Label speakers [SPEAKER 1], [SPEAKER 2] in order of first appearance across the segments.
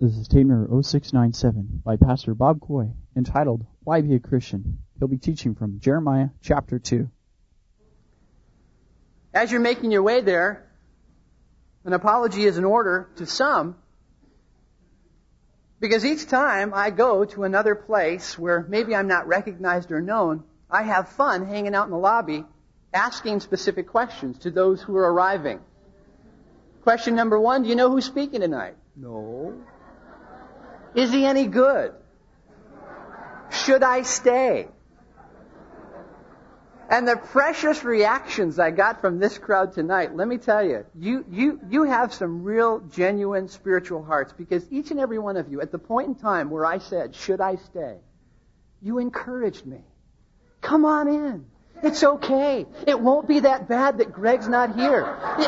[SPEAKER 1] This is tape number 0697 by Pastor Bob Coy, entitled, Why Be a Christian? He'll be teaching from Jeremiah chapter 2.
[SPEAKER 2] As you're making your way there, an apology is in order to some, because each time I go to another place where maybe I'm not recognized or known, I have fun hanging out in the lobby asking specific questions to those who are arriving. Question number 1, do you know who's speaking tonight? No. Is he any good? Should I stay? And the precious reactions I got from this crowd tonight, let me tell you, you have some real, genuine spiritual hearts, because each and every one of you, at the point in time where I said, should I stay? You encouraged me. Come on in. It's okay. It won't be that bad that Greg's not here.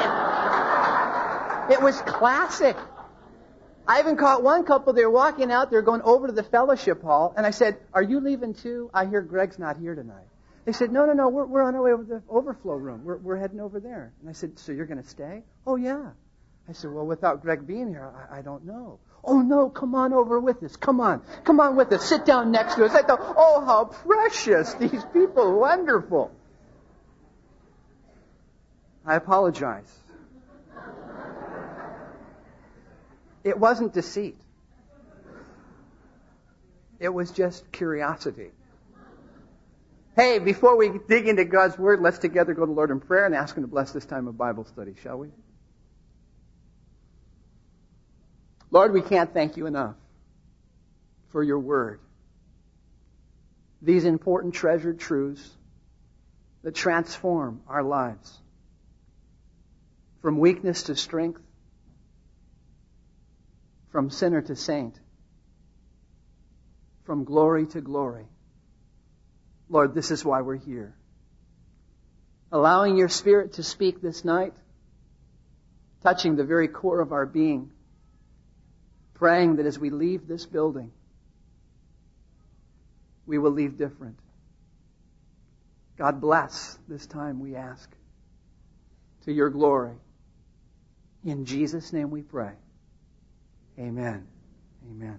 [SPEAKER 2] It was classic. I even caught one couple, they were walking out, they were going over to the fellowship hall, and I said, are you leaving too? I hear Greg's not here tonight. They said, no, we're on our way over to the overflow room. We're heading over there. And I said, so you're going to stay? Oh, yeah. I said, well, without Greg being here, I don't know. Oh, no, come on over with us. Come on with us. Sit down next to us. I thought, oh, how precious. These people, wonderful. I apologize. It wasn't deceit. It was just curiosity. Hey, before we dig into God's Word, let's together go to the Lord in prayer and ask Him to bless this time of Bible study, shall we? Lord, we can't thank You enough for Your Word. These important treasured truths that transform our lives. From weakness to strength. From sinner to saint. From glory to glory. Lord, this is why we're here. Allowing Your Spirit to speak this night, touching the very core of our being, praying that as we leave this building, we will leave different. God bless this time, we ask, to Your glory. In Jesus' name we pray. Amen. Amen.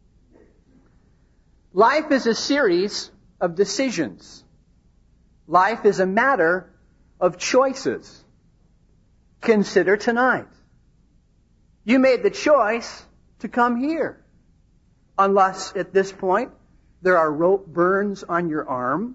[SPEAKER 2] Life is a series of decisions. Life is a matter of choices. Consider tonight. You made the choice to come here. Unless at this point there are rope burns on your arm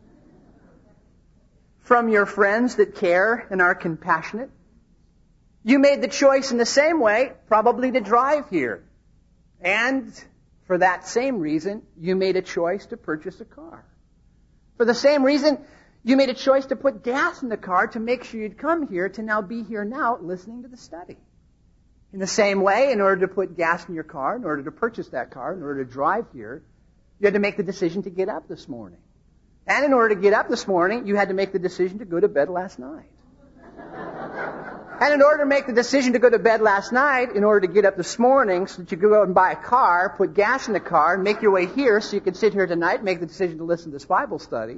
[SPEAKER 2] from your friends that care and are compassionate. You made the choice in the same way, probably to drive here. And for that same reason, you made a choice to purchase a car. For the same reason, you made a choice to put gas in the car to make sure you'd come here to now be here now listening to the study. In the same way, in order to put gas in your car, in order to purchase that car, in order to drive here, you had to make the decision to get up this morning. And in order to get up this morning, you had to make the decision to go to bed last night. And in order to make the decision to go to bed last night, in order to get up this morning so that you could go out and buy a car, put gas in the car, and make your way here so you can sit here tonight and make the decision to listen to this Bible study,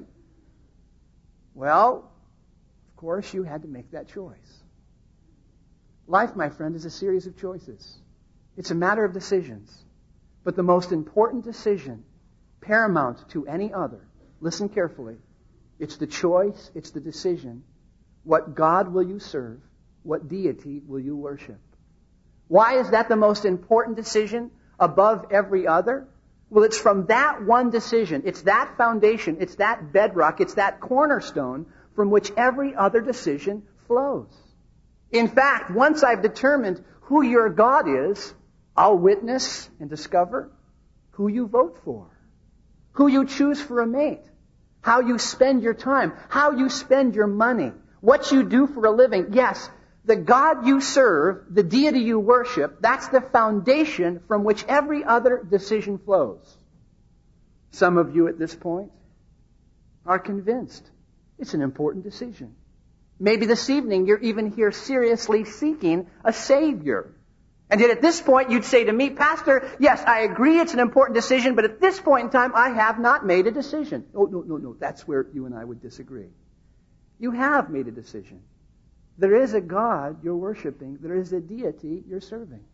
[SPEAKER 2] well, of course, you had to make that choice. Life, my friend, is a series of choices. It's a matter of decisions. But the most important decision, paramount to any other, listen carefully, it's the choice, it's the decision. What God will you serve? What deity will you worship? Why is that the most important decision above every other? Well, it's from that one decision. It's that foundation. It's that bedrock. It's that cornerstone from which every other decision flows. In fact, once I've determined who your God is, I'll witness and discover who you vote for, who you choose for a mate, how you spend your time, how you spend your money, what you do for a living. Yes, the God you serve, the deity you worship, that's the foundation from which every other decision flows. Some of you at this point are convinced it's an important decision. Maybe this evening you're even here seriously seeking a Savior. And yet at this point you'd say to me, Pastor, yes, I agree it's an important decision, but at this point in time I have not made a decision. Oh, no. That's where you and I would disagree. You have made a decision. There is a God you're worshiping. There is a deity you're serving.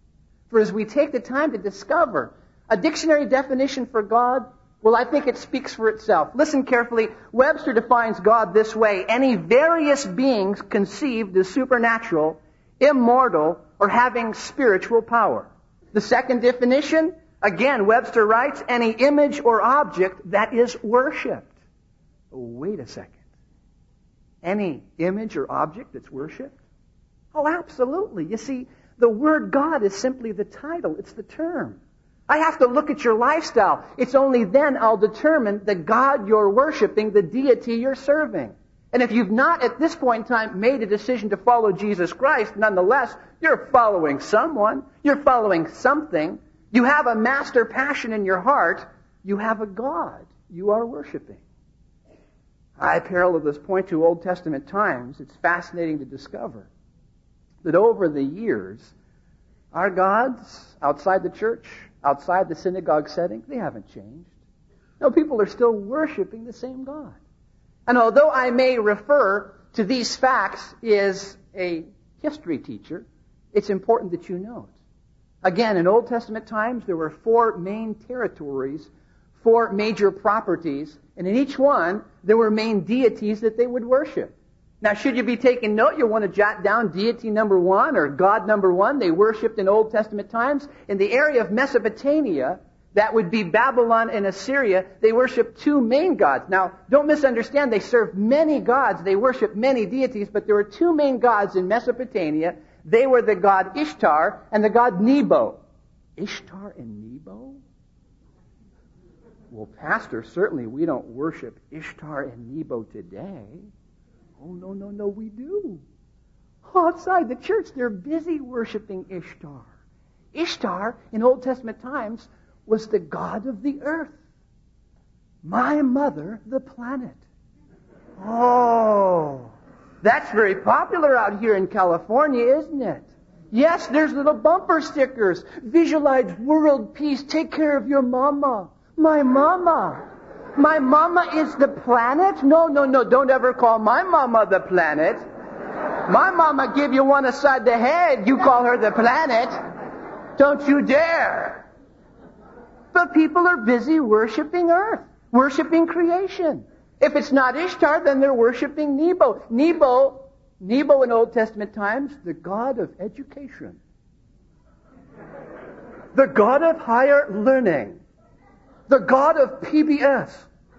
[SPEAKER 2] For as we take the time to discover a dictionary definition for God, well, I think it speaks for itself. Listen carefully. Webster defines God this way: any various beings conceived as supernatural, immortal, or having spiritual power. The second definition, again, Webster writes, any image or object that is worshipped. Oh, wait a second. Any image or object that's worshipped? Oh, absolutely. You see, the word God is simply the title. It's the term. I have to look at your lifestyle. It's only then I'll determine the God you're worshiping, the deity you're serving. And if you've not at this point in time made a decision to follow Jesus Christ, nonetheless, you're following someone. You're following something. You have a master passion in your heart. You have a God you are worshiping. I parallel this point to Old Testament times. It's fascinating to discover that over the years, our gods outside the church, outside the synagogue setting, they haven't changed. No, people are still worshiping the same God. And although I may refer to these facts as a history teacher, it's important that you know it. Again, in Old Testament times, there were 4 main territories, 4 major properties, and in each one, there were main deities that they would worship. Now, should you be taking note, you'll want to jot down deity number 1 or God number 1. They worshipped in Old Testament times. In the area of Mesopotamia, that would be Babylon and Assyria, they worshipped 2 main gods. Now, don't misunderstand, they served many gods, they worshipped many deities, but there were 2 main gods in Mesopotamia. They were the god Ishtar and the god Nebo. Ishtar and Nebo? Well, Pastor, certainly we don't worship Ishtar and Nebo today. Oh, no, we do. Outside the church, they're busy worshiping Ishtar. Ishtar, in Old Testament times, was the god of the earth. My mother, the planet. Oh, that's very popular out here in California, isn't it? Yes, there's little bumper stickers. Visualize world peace. Take care of your mama. My mama. My mama is the planet? No. Don't ever call my mama the planet. My mama give you one aside the head. You call her the planet. Don't you dare. But people are busy worshiping earth, worshiping creation. If it's not Ishtar, then they're worshiping Nebo. Nebo in Old Testament times, the god of education. The god of higher learning. The god of PBS.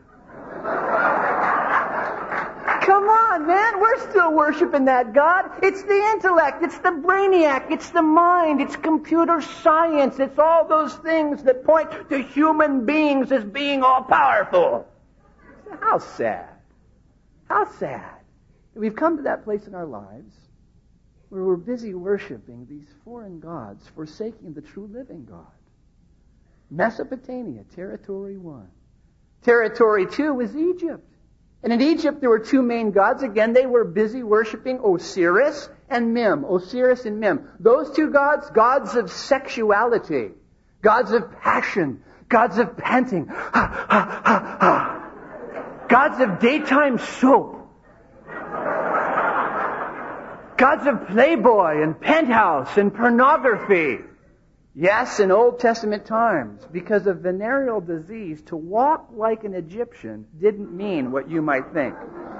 [SPEAKER 2] Come on, man. We're still worshiping that God. It's the intellect. It's the brainiac. It's the mind. It's computer science. It's all those things that point to human beings as being all-powerful. How sad. How sad. We've come to that place in our lives where we're busy worshiping these foreign gods, forsaking the true living God. Mesopotamia, territory 1. Territory 2 was Egypt. And in Egypt, there were 2 main gods. Again, they were busy worshiping Osiris and Mem. Osiris and Mem. Those 2 gods, gods of sexuality, gods of passion, gods of panting, gods of daytime soap, gods of Playboy and Penthouse and pornography. Yes, in Old Testament times, because of venereal disease, to walk like an Egyptian didn't mean what you might think.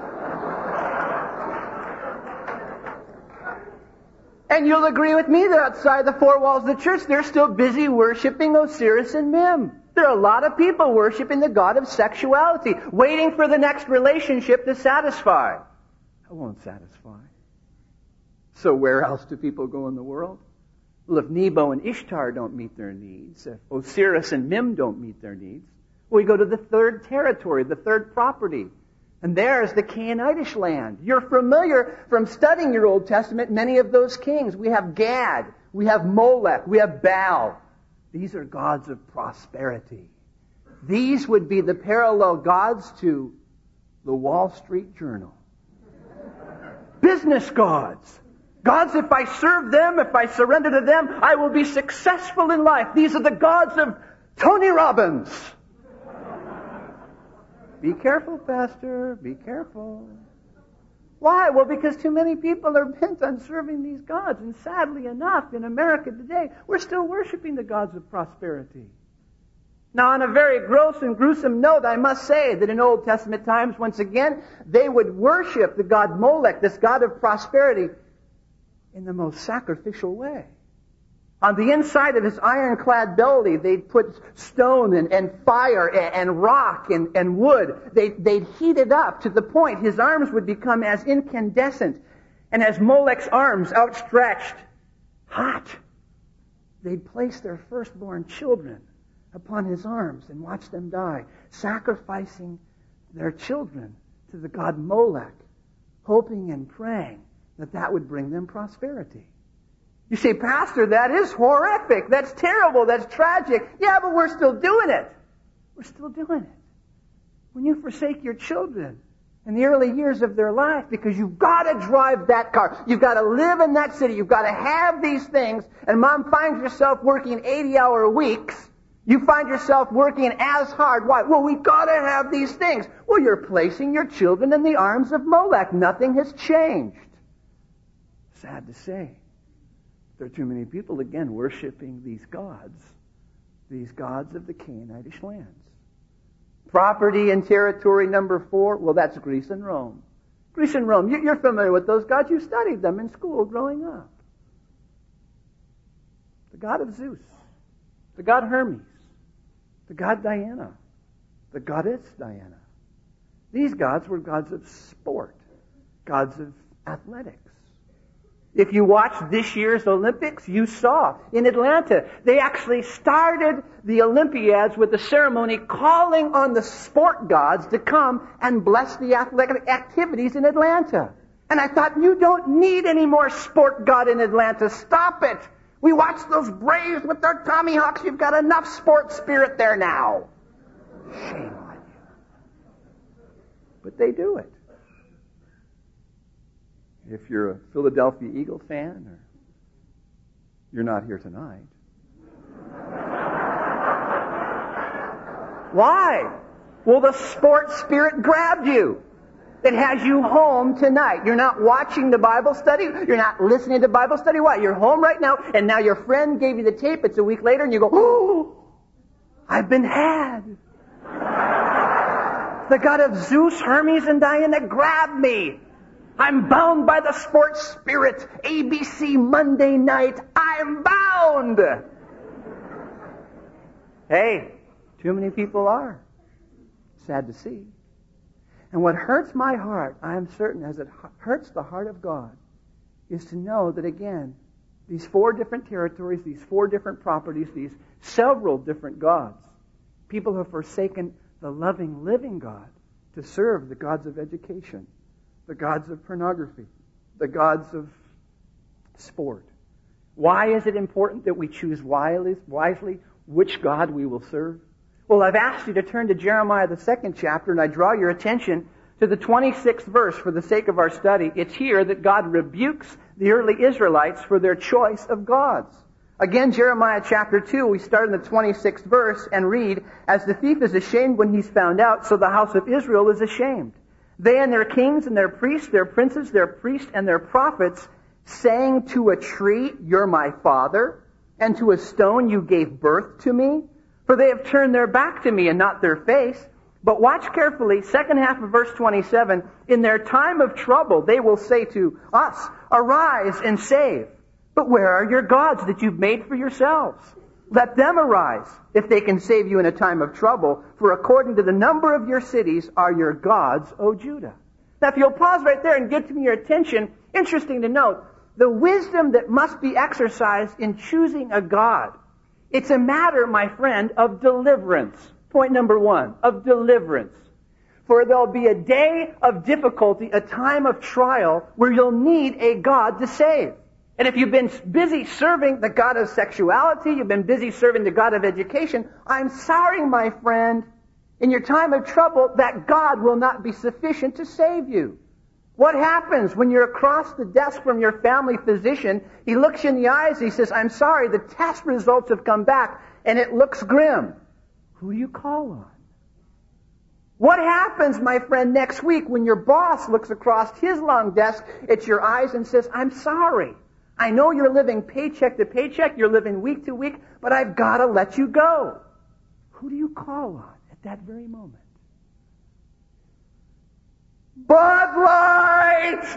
[SPEAKER 2] And you'll agree with me that outside the 4 walls of the church, they're still busy worshiping Osiris and Mem. There are a lot of people worshiping the god of sexuality, waiting for the next relationship to satisfy. It won't satisfy. So where else do people go in the world? Well, if Nebo and Ishtar don't meet their needs, if Osiris and Mem don't meet their needs, we go to the 3rd territory, the 3rd property. And there's the Canaanitish land. You're familiar from studying your Old Testament, many of those kings. We have Gad, we have Molech, we have Baal. These are gods of prosperity. These would be the parallel gods to the Wall Street Journal. Business gods. Gods, if I serve them, if I surrender to them, I will be successful in life. These are the gods of Tony Robbins. Be careful, Pastor. Be careful. Why? Well, because too many people are bent on serving these gods. And sadly enough, in America today, we're still worshiping the gods of prosperity. Now, on a very gross and gruesome note, I must say that in Old Testament times, once again, they would worship the god Molech, this god of prosperity, in the most sacrificial way. On the inside of his ironclad belly, they'd put stone and fire and rock and wood. They'd heat it up to the point his arms would become as incandescent and as Molech's arms outstretched, hot. They'd place their firstborn children upon his arms and watch them die, sacrificing their children to the god Molech, hoping and praying that would bring them prosperity. You say, Pastor, that is horrific. That's terrible. That's tragic. Yeah, but we're still doing it. We're still doing it. When you forsake your children in the early years of their life because you've got to drive that car, you've got to live in that city, you've got to have these things, and mom finds yourself working 80-hour weeks, you find yourself working as hard. Why? Well, we've got to have these things. Well, you're placing your children in the arms of Molech. Nothing has changed. Sad to say. There are too many people, again, worshiping these gods of the Canaanitish lands. Property and territory number 4, well, that's Greece and Rome. Greece and Rome, you're familiar with those gods. You studied them in school growing up. The god of Zeus, the god Hermes, the god Diana, the goddess Diana. These gods were gods of sport, gods of athletics. If you watched this year's Olympics, you saw in Atlanta, they actually started the Olympiads with a ceremony calling on the sport gods to come and bless the athletic activities in Atlanta. And I thought, you don't need any more sport god in Atlanta. Stop it. We watched those Braves with their Tommy Hawks. You've got enough sport spirit there now. Shame on you. But they do it. If you're a Philadelphia Eagle fan, or you're not here tonight. Why? Well, the sports spirit grabbed you. It has you home tonight. You're not watching the Bible study. You're not listening to Bible study. Why? You're home right now, and now your friend gave you the tape. It's a week later, and you go, oh, I've been had. The god of Zeus, Hermes, and Diana grabbed me. I'm bound by the sports spirit. ABC Monday night. I'm bound. Hey, too many people are. Sad to see. And what hurts my heart, I am certain, as it hurts the heart of God, is to know that, again, these 4 different territories, these 4 different properties, these several different gods, people have forsaken the loving, living God to serve the gods of education, the gods of pornography, the gods of sport. Why is it important that we choose wisely which God we will serve? Well, I've asked you to turn to Jeremiah, the 2nd chapter, and I draw your attention to the 26th verse for the sake of our study. It's here that God rebukes the early Israelites for their choice of gods. Again, Jeremiah chapter 2, we start in the 26th verse and read, "As the thief is ashamed when he's found out, so the house of Israel is ashamed. They and their kings and their priests, their princes, their priests and their prophets, saying to a tree, 'You're my father,' and to a stone, 'You gave birth to me.' For they have turned their back to me and not their face." But watch carefully, second half of verse 27, "In their time of trouble, they will say to us, 'Arise and save.' But where are your gods that you've made for yourselves? Let them arise, if they can save you in a time of trouble, for according to the number of your cities are your gods, O Judah." Now, if you'll pause right there and get to your attention, interesting to note, the wisdom that must be exercised in choosing a god. It's a matter, my friend, of deliverance. Point number 1, of deliverance. For there'll be a day of difficulty, a time of trial, where you'll need a God to save. And if you've been busy serving the God of sexuality, you've been busy serving the God of education, I'm sorry, my friend, in your time of trouble, that God will not be sufficient to save you. What happens when you're across the desk from your family physician? He looks you in the eyes, he says, "I'm sorry, the test results have come back, and it looks grim." Who do you call on? What happens, my friend, next week when your boss looks across his long desk at your eyes and says, I'm sorry. I know you're living paycheck to paycheck, you're living week to week, but I've got to let you go. Who do you call on at that very moment? Bud Light!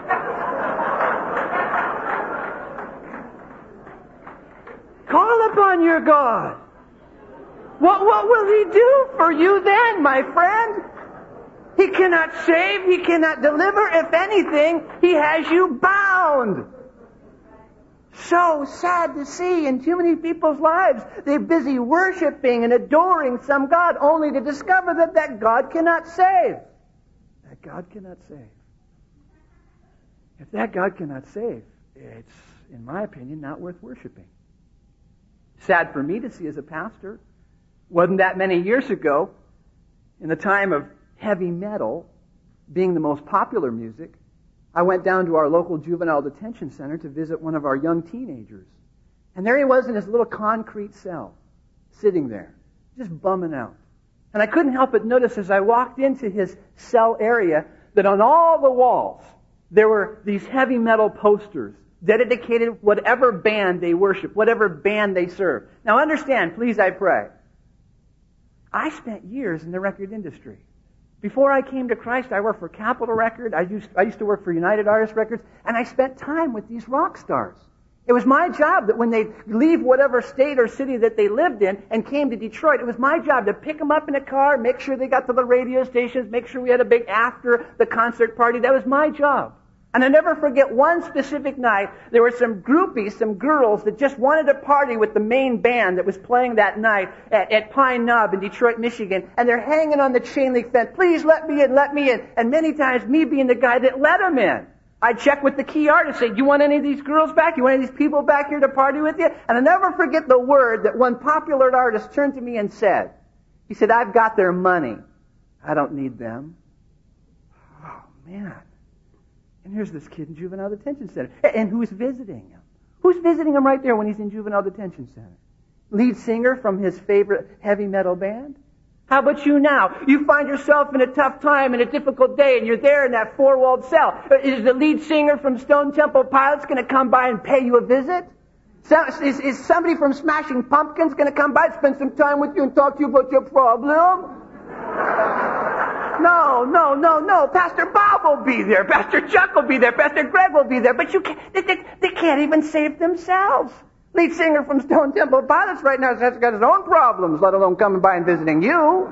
[SPEAKER 2] Call upon your God. What will He do for you then, my friend? He cannot save. He cannot deliver. If anything, He has you bound. So sad to see in too many people's lives. They're busy worshiping and adoring some God only to discover that God cannot save. That God cannot save. If that God cannot save, it's, in my opinion, not worth worshiping. Sad for me to see as a pastor. Wasn't that many years ago, in the time of heavy metal being the most popular music, I went down to our local juvenile detention center to visit one of our young teenagers. And there he was in his little concrete cell, sitting there, just bumming out. And I couldn't help but notice as I walked into his cell area that on all the walls there were these heavy metal posters dedicated to whatever band they worship, whatever band they serve. Now understand, please, I pray, I spent years in the record industry. Before I came to Christ, I worked for Capitol Record. I used to work for United Artists Records, and I spent time with these rock stars. It was my job that when they leave whatever state or city that they lived in and came to Detroit, it was my job to pick them up in a car, make sure they got to the radio stations, make sure we had a big after the concert party. That was my job. And I never forget one specific night, there were some groupies, some girls that just wanted to party with the main band that was playing that night at Pine Knob in Detroit, Michigan. And they're hanging on the chain link fence, please let me in, let me in. And many times, me being the guy that let them in, I'd check with the key artist, say, do you want any of these girls back? You want any of these people back here to party with you? And I never forget the word that one popular artist turned to me and said. He said, I've got their money. I don't need them. Oh, man. And here's this kid in juvenile detention center. And who's visiting him? Who's visiting him right there when he's in juvenile detention center? Lead singer from his favorite heavy metal band? How about you now? You find yourself in a tough time and a difficult day, and you're there in that four-walled cell. Is the lead singer from Stone Temple Pilots going to come by and pay you a visit? Is somebody from Smashing Pumpkins going to come by and spend some time with you and talk to you about your problem? No. Pastor Bob will be there. Pastor Chuck will be there. Pastor Greg will be there. But they can't even save themselves. Lead singer from Stone Temple Pilots right now has got his own problems, let alone coming by and visiting you.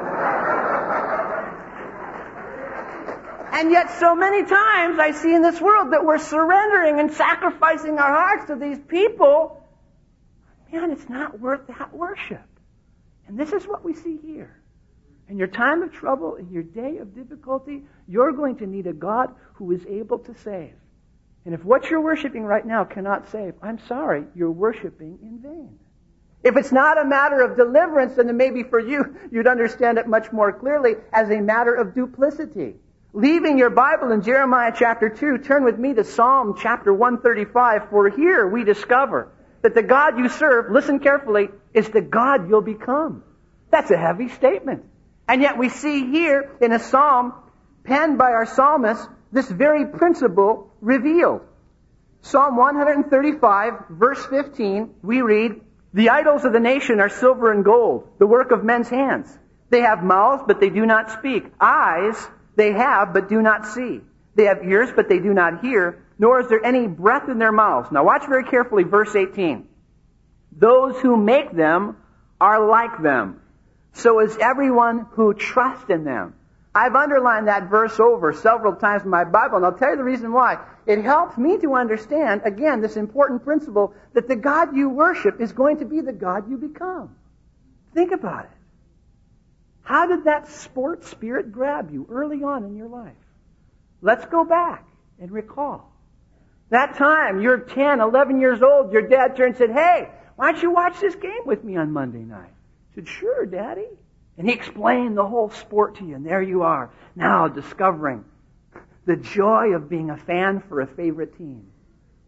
[SPEAKER 2] And yet so many times I see in this world that we're surrendering and sacrificing our hearts to these people. Man, it's not worth that worship. And this is what we see here. In your time of trouble, in your day of difficulty, you're going to need a God who is able to save. And if what you're worshiping right now cannot save, I'm sorry, you're worshiping in vain. If it's not a matter of deliverance, then maybe for you, you'd understand it much more clearly as a matter of duplicity. Leaving your Bible in Jeremiah chapter 2, turn with me to Psalm chapter 135, for here we discover that the God you serve, listen carefully, is the God you'll become. That's a heavy statement. And yet we see here in a psalm penned by our psalmist, this very principle revealed. Psalm 135, verse 15, we read, the idols of the nation are silver and gold, the work of men's hands. They have mouths, but they do not speak. Eyes they have, but do not see. They have ears, but they do not hear, nor is there any breath in their mouths. Now watch very carefully, verse 18. Those who make them are like them. So is everyone who trusts in them. I've underlined that verse over several times in my Bible, and I'll tell you the reason why. It helps me to understand, again, this important principle that the God you worship is going to be the God you become. Think about it. How did that sports spirit grab you early on in your life? Let's go back and recall. That time, you're 10, 11 years old, your dad turned and said, hey, why don't you watch this game with me on Monday night? I said, sure, Daddy. And he explained the whole sport to you, and there you are, now discovering the joy of being a fan for a favorite team.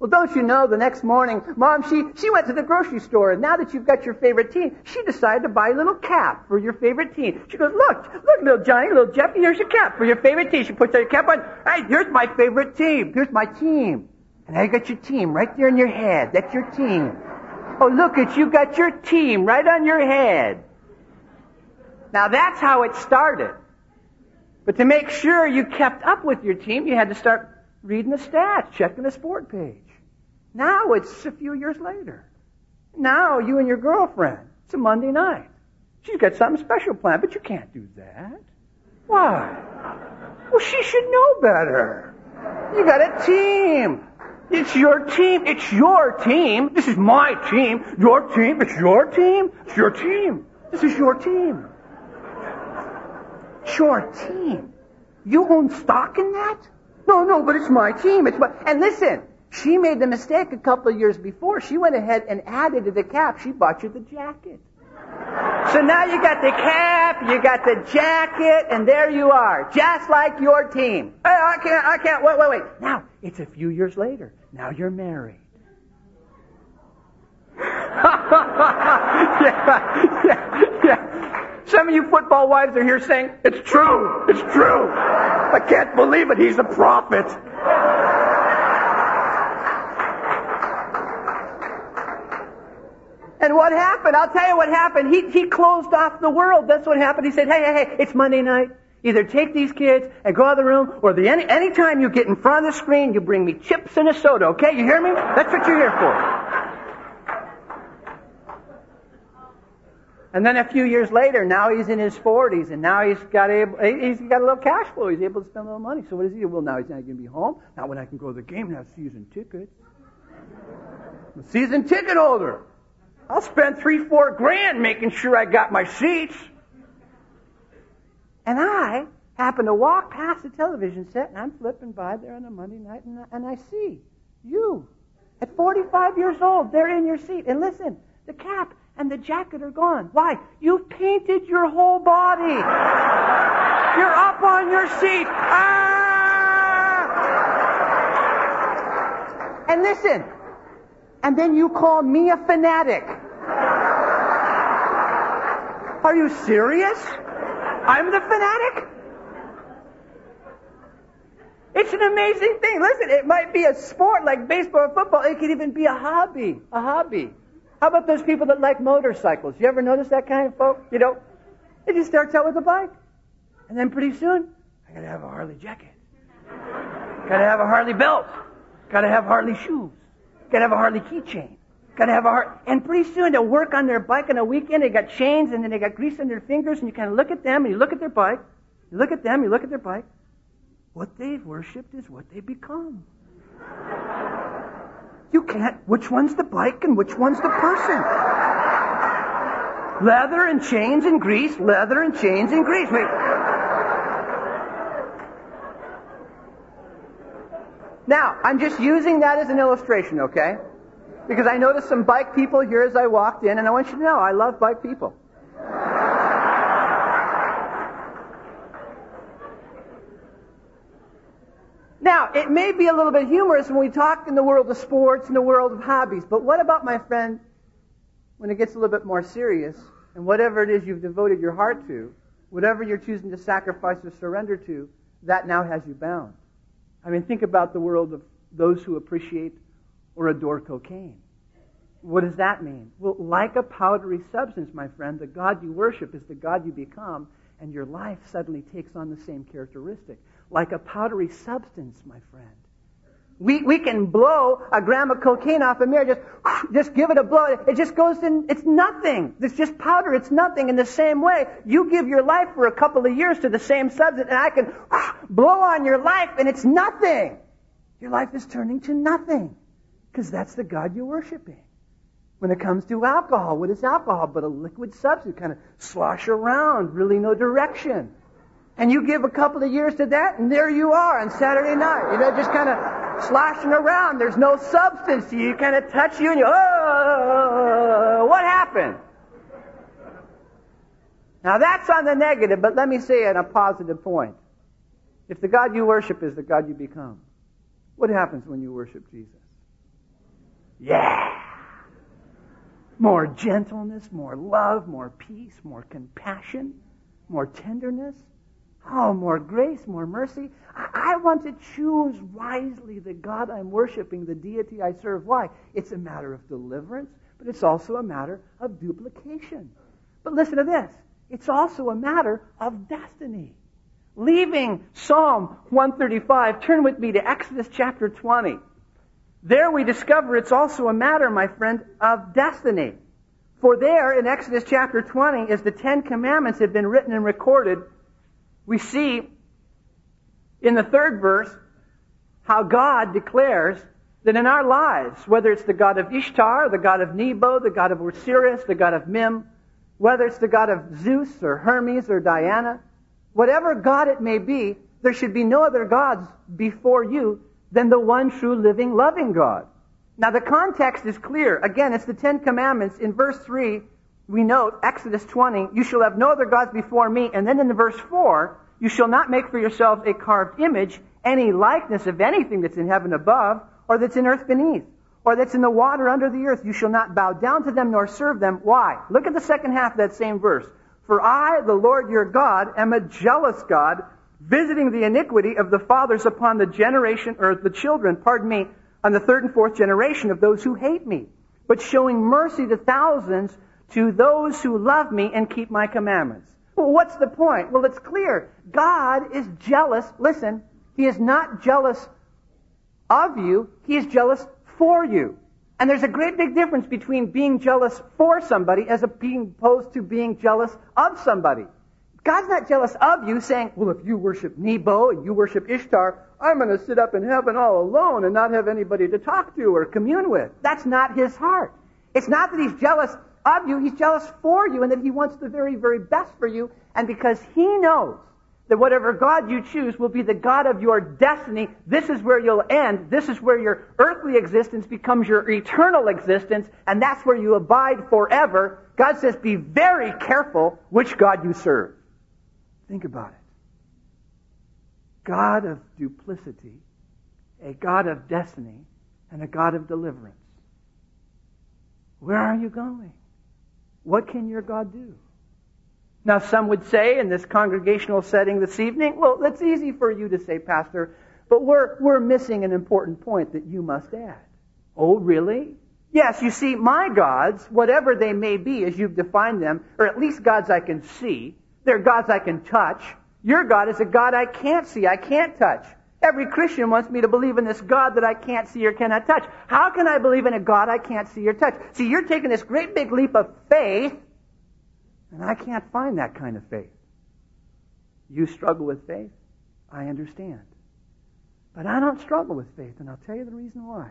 [SPEAKER 2] Well, don't you know, the next morning, Mom, she went to the grocery store, and now that you've got your favorite team, she decided to buy a little cap for your favorite team. She goes, look, little Johnny, little Jeffy, here's your cap for your favorite team. She puts your cap on. Hey, here's my favorite team. Here's my team. And I got your team right there in your head. That's your team. Oh, look at you got your team right on your head. Now, that's how it started. But to make sure you kept up with your team, you had to start reading the stats, checking the sport page. Now it's a few years later. Now you and your girlfriend, it's a Monday night. She's got something special planned, but you can't do that. Why? Well, she should know better. You got a team. It's your team. It's your team. This is my team. Your team. It's your team. It's your team. This is your team. It's your team. You own stock in that? No, but it's my team. And listen, she made the mistake a couple of years before. She went ahead and added to the cap. She bought you the jacket. So now you got the cap, you got the jacket, and there you are, just like your team. Hey, I can't, wait. Now, it's a few years later. Now you're married. Yeah. Some of you football wives are here saying, it's true. I can't believe it. He's a prophet. And what happened? I'll tell you what happened. He closed off the world. That's what happened. He said, hey, it's Monday night. Either take these kids and go out of the room, or any time you get in front of the screen, you bring me chips and a soda, okay? You hear me? That's what you're here for. And then a few years later, now he's in his 40s, and now he's got a little cash flow. He's able to spend a little money. So what does he do? Well, now he's not going to be home. Now when I can go to the game and have season tickets. I'm a season ticket holder. I'll spend $3-4 grand making sure I got my seats. And I happen to walk past the television set, and I'm flipping by there on a Monday night, and I see you at 45 years old. They're in your seat. And listen, the cap and the jacket are gone. Why? You've painted your whole body. You're up on your seat. And listen, and then you call me a fanatic. Are you serious? I'm the fanatic? It's an amazing thing. Listen, it might be a sport like baseball or football. It could even be a hobby. How about those people that like motorcycles? You ever notice that kind of folk? You know, it just starts out with a bike. And then pretty soon, I gotta have a Harley jacket. Gotta have a Harley belt. Gotta have Harley shoes. Gotta have a Harley keychain. Gotta have a Harley. And pretty soon they'll work on their bike on a weekend. They got chains and then they got grease on their fingers, and you kind of look at them and you look at their bike. You look at them, you look at their bike. What they've worshipped is what they become. You can't, which one's the bike and which one's the person? Leather and chains and grease, leather and chains and grease. Wait. Now, I'm just using that as an illustration, okay? Because I noticed some bike people here as I walked in, and I want you to know, I love bike people. Now, it may be a little bit humorous when we talk in the world of sports and the world of hobbies, but what about, my friend, when it gets a little bit more serious, and whatever it is you've devoted your heart to, whatever you're choosing to sacrifice or surrender to, that now has you bound. I mean, think about the world of those who appreciate or adore cocaine. What does that mean? Well, like a powdery substance, my friend, the God you worship is the God you become, and your life suddenly takes on the same characteristic. Like a powdery substance, my friend. We can blow a gram of cocaine off a mirror, just give it a blow. It just goes in, it's nothing. It's just powder, it's nothing. In the same way, you give your life for a couple of years to the same substance, and I can blow on your life, and it's nothing. Your life is turning to nothing. Because that's the God you're worshiping. When it comes to alcohol, what is alcohol but a liquid substance? Kind of slosh around, really no direction. And you give a couple of years to that, and there you are on Saturday night. You know, just kind of sloshing around. There's no substance to you. You kind of touch you, and you, what happened? Now that's on the negative, but let me say it on a positive point. If the God you worship is the God you become, what happens when you worship Jesus? Yeah. More gentleness, more love, more peace, more compassion, more tenderness. Oh, more grace, more mercy. I want to choose wisely the God I'm worshiping, the deity I serve. Why? It's a matter of deliverance, but it's also a matter of duplication. But listen to this. It's also a matter of destiny. Leaving Psalm 135, turn with me to Exodus chapter 20. There we discover it's also a matter, my friend, of destiny. For there in Exodus chapter 20, as the Ten Commandments have been written and recorded, we see in the third verse how God declares that in our lives, whether it's the God of Ishtar, the God of Nebo, the God of Osiris, the God of Mim, whether it's the God of Zeus or Hermes or Diana, whatever God it may be, there should be no other gods before you than the one true, living, loving God. Now the context is clear. Again, it's the Ten Commandments. In verse 3, we note, Exodus 20, you shall have no other gods before me. And then in the verse 4, you shall not make for yourselves a carved image, any likeness of anything that's in heaven above, or that's in earth beneath, or that's in the water under the earth. You shall not bow down to them nor serve them. Why? Look at the second half of that same verse. For I, the Lord your God, am a jealous God, visiting the iniquity of the fathers upon the generation, or the children, on the third and fourth generation of those who hate me, but showing mercy to thousands, to those who love me and keep my commandments. Well, what's the point? Well, it's clear. God is jealous. Listen, He is not jealous of you. He is jealous for you. And there's a great big difference between being jealous for somebody as opposed to being jealous of somebody. God's not jealous of you saying, well, if you worship Nebo and you worship Ishtar, I'm going to sit up in heaven all alone and not have anybody to talk to or commune with. That's not His heart. It's not that He's jealous of you. He's jealous for you and that He wants the very, very best for you. And because He knows that whatever God you choose will be the God of your destiny, this is where you'll end. This is where your earthly existence becomes your eternal existence, and that's where you abide forever. God says, be very careful which God you serve. Think about it. God of duplicity, a God of destiny, and a God of deliverance. Where are you going? What can your God do? Now, some would say in this congregational setting this evening, well, that's easy for you to say, Pastor, but we're missing an important point that you must add. Oh, really? Yes, you see, my gods, whatever they may be as you've defined them, or at least gods I can see, they're gods I can touch. Your God is a God I can't see, I can't touch. Every Christian wants me to believe in this God that I can't see or cannot touch. How can I believe in a God I can't see or touch? See, you're taking this great big leap of faith, and I can't find that kind of faith. You struggle with faith? I understand. But I don't struggle with faith, and I'll tell you the reason why.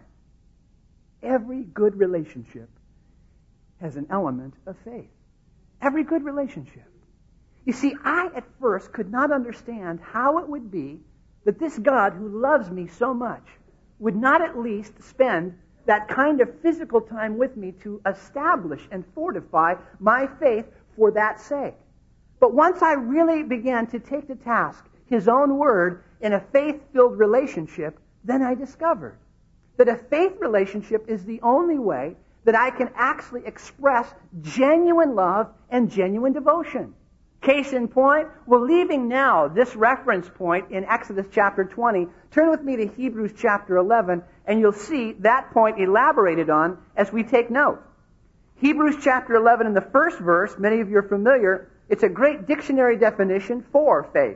[SPEAKER 2] Every good relationship has an element of faith. Every good relationship. You see, I at first could not understand how it would be that this God who loves me so much would not at least spend that kind of physical time with me to establish and fortify my faith for that sake. But once I really began to take to task His own word in a faith-filled relationship, then I discovered that a faith relationship is the only way that I can actually express genuine love and genuine devotion. Case in point, we're leaving now this reference point in Exodus chapter 20. Turn with me to Hebrews chapter 11, and you'll see that point elaborated on as we take note. Hebrews chapter 11, in the first verse, many of you are familiar, it's a great dictionary definition for faith.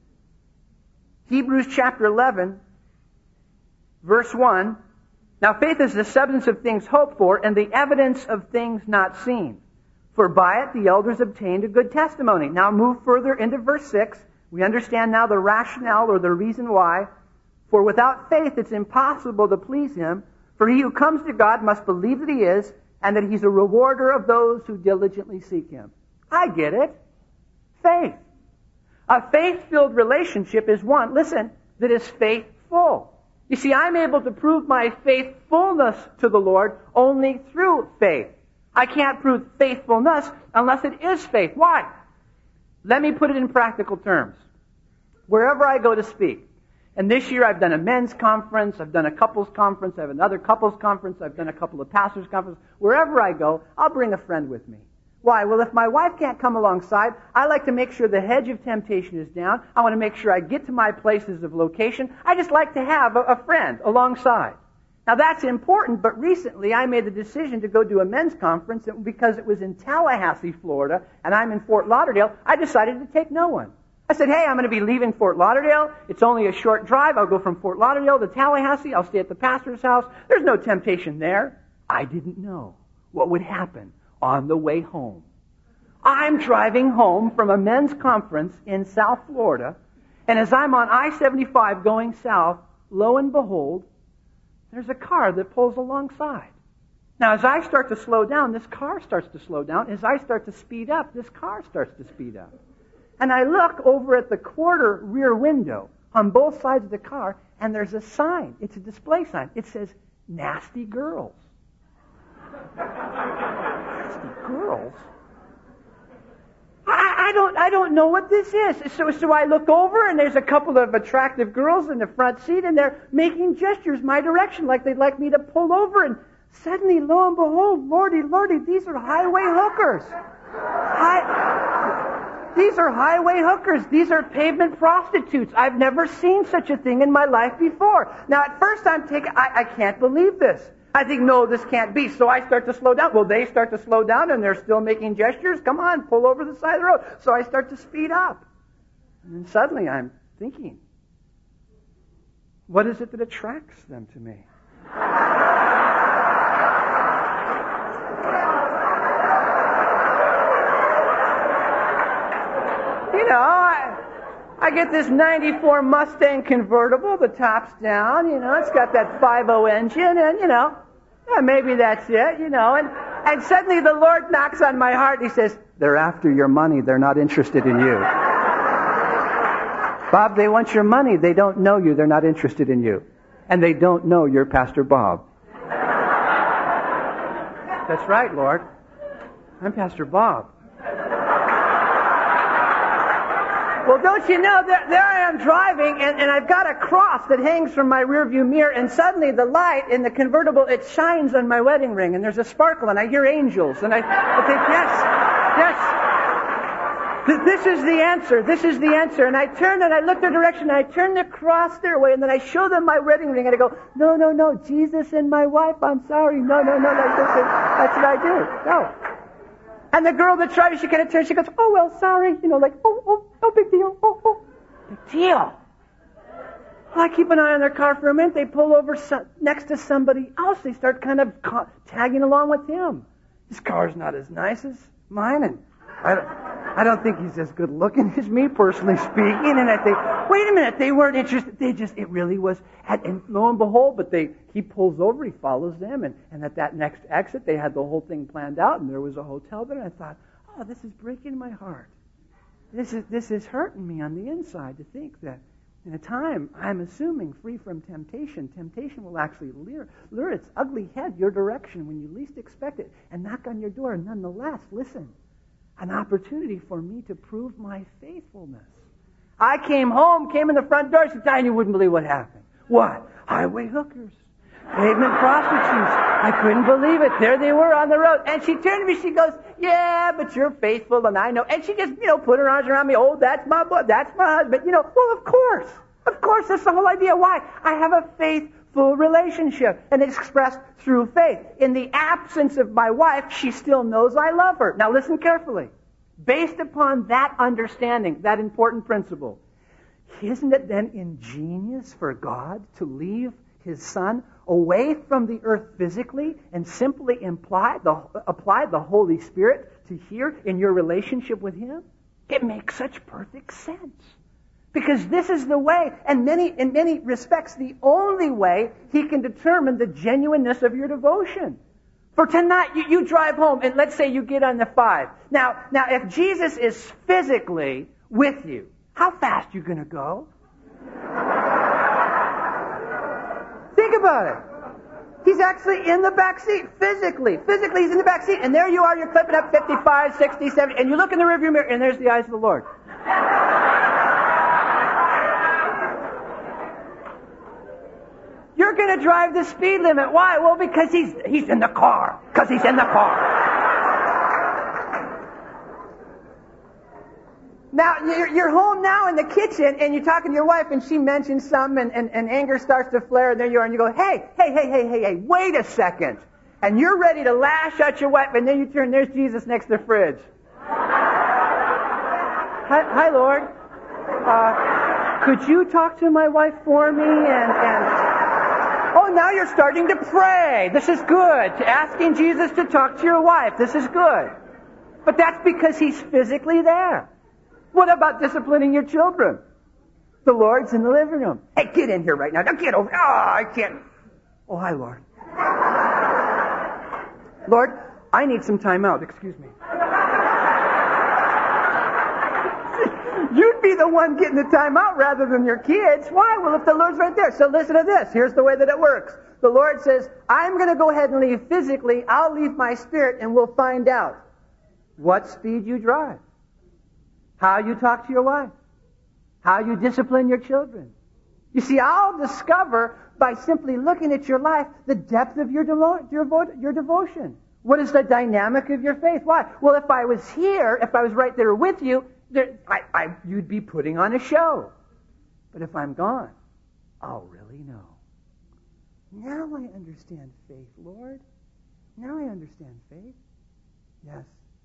[SPEAKER 2] Hebrews chapter 11, verse 1, now faith is the substance of things hoped for and the evidence of things not seen. For by it the elders obtained a good testimony. Now move further into verse 6. We understand now the rationale or the reason why. For without faith it's impossible to please Him. For he who comes to God must believe that He is, and that He's a rewarder of those who diligently seek Him. I get it. Faith. A faith-filled relationship is one, listen, that is faithful. You see, I'm able to prove my faithfulness to the Lord only through faith. I can't prove faithfulness unless it is faith. Why? Let me put it in practical terms. Wherever I go to speak, And this year I've done a men's conference, I've done a couples conference, I have another couples conference, I've done a couple of pastors' conferences. Wherever I go, I'll bring a friend with me. Why? Well, if my wife can't come alongside, I like to make sure the hedge of temptation is down. I want to make sure I get to my places of location. I just like to have a friend alongside. Now that's important, but recently I made the decision to go do a men's conference, and because it was in Tallahassee, Florida, and I'm in Fort Lauderdale, I decided to take no one. I said, hey, I'm going to be leaving Fort Lauderdale. It's only a short drive. I'll go from Fort Lauderdale to Tallahassee. I'll stay at the pastor's house. There's no temptation there. I didn't know what would happen on the way home. I'm driving home from a men's conference in South Florida, and as I'm on I-75 going south, lo and behold, there's a car that pulls alongside. Now, as I start to slow down, this car starts to slow down. As I start to speed up, this car starts to speed up. And I look over at the quarter rear window on both sides of the car, and there's a sign. It's a display sign. It says, nasty girls. Nasty girls? I don't know what this is. So I look over, and there's a couple of attractive girls in the front seat, and they're making gestures my direction like they'd like me to pull over. And suddenly, lo and behold, lordy, these are highway hookers. These are highway hookers. These are pavement prostitutes. I've never seen such a thing in my life before. Now, at first I can't believe this. I think, no, this can't be. So I start to slow down. Well, they start to slow down, and they're still making gestures. Come on, pull over the side of the road. So I start to speed up. And then suddenly I'm thinking, what is it that attracts them to me? I get this 94 Mustang convertible, the top's down, it's got that 5.0 engine, and, maybe that's it, and suddenly the Lord knocks on my heart and He says, they're after your money, they're not interested in you. Bob, they want your money, they don't know you, they're not interested in you. And they don't know you're Pastor Bob. That's right, Lord. I'm Pastor Bob. Well, don't you know, there I am driving, and I've got a cross that hangs from my rearview mirror, and suddenly the light in the convertible, it shines on my wedding ring, and there's a sparkle, and I hear angels, and I think, yes, this is the answer, and I turn and I look their direction, and I turn the cross their way, and then I show them my wedding ring, and I go, no, Jesus and my wife, I'm sorry, no, that's what I do, no. And the girl that tried, she kind of turns, she goes, oh, well, sorry, no big deal, big deal. Well, I keep an eye on their car for a minute, they pull over next to somebody else, they start kind of tagging along with him. His car's not as nice as mine, and I don't think he's as good looking as me, personally speaking, and I think, wait a minute, they weren't interested, it really was, and lo and behold, he pulls over, he follows them, and at that next exit, they had the whole thing planned out, and there was a hotel there, and I thought, oh, this is breaking my heart. This is hurting me on the inside to think that in a time, I'm assuming, free from temptation will actually lure its ugly head your direction when you least expect it, and knock on your door, and nonetheless, listen, an opportunity for me to prove my faithfulness. I came in the front door, and you wouldn't believe what happened. What? Highway hookers. Pavement prostitutes. I couldn't believe it. There they were on the road. And she turned to me, she goes, yeah, but you're faithful, and I know. And she just, put her arms around me. Oh, that's my boy, that's my husband. Well, of course. Of course, that's the whole idea. Why? I have a faithful relationship, and it's expressed through faith. In the absence of my wife, she still knows I love her. Now listen carefully. Based upon that understanding, that important principle, isn't it then ingenious for God to leave His Son away from the earth physically and simply apply the Holy Spirit to here in your relationship with Him? It makes such perfect sense. Because this is the way, and in many respects, the only way He can determine the genuineness of your devotion. For tonight, you drive home, and let's say you get on the 5. Now, if Jesus is physically with you, how fast are you going to go? Think about it. He's actually in the back seat, physically. Physically, He's in the back seat, and there you are, you're clipping up 55, 60, 70, and you look in the rearview mirror, and there's the eyes of the Lord. going to drive the speed limit. Why? Well, because he's in the car. Because he's in the car. Now, you're home now in the kitchen, and you're talking to your wife, and she mentions something, and anger starts to flare, and there you are, and you go, hey, wait a second. And you're ready to lash at your wife, and then you turn, there's Jesus next to the fridge. Hi, Lord. Could you talk to my wife for me? Oh, now you're starting to pray. This is good. Asking Jesus to talk to your wife. This is good. But that's because he's physically there. What about disciplining your children? The Lord's in the living room. Hey, get in here right now. Now get over. Oh, I can't. Oh, hi, Lord. Lord, I need some time out. Excuse me. You'd be the one getting the time out rather than your kids. Why? Well, if the Lord's right there. So listen to this. Here's the way that it works. The Lord says, I'm going to go ahead and leave physically. I'll leave my spirit, and we'll find out what speed you drive. How you talk to your wife. How you discipline your children. You see, I'll discover by simply looking at your life the depth of your devotion. What is the dynamic of your faith? Why? Well, if I was here, if I was right there with you, you'd be putting on a show. But if I'm gone, I'll really know. Now I understand faith, Lord. Now I understand faith. Yes.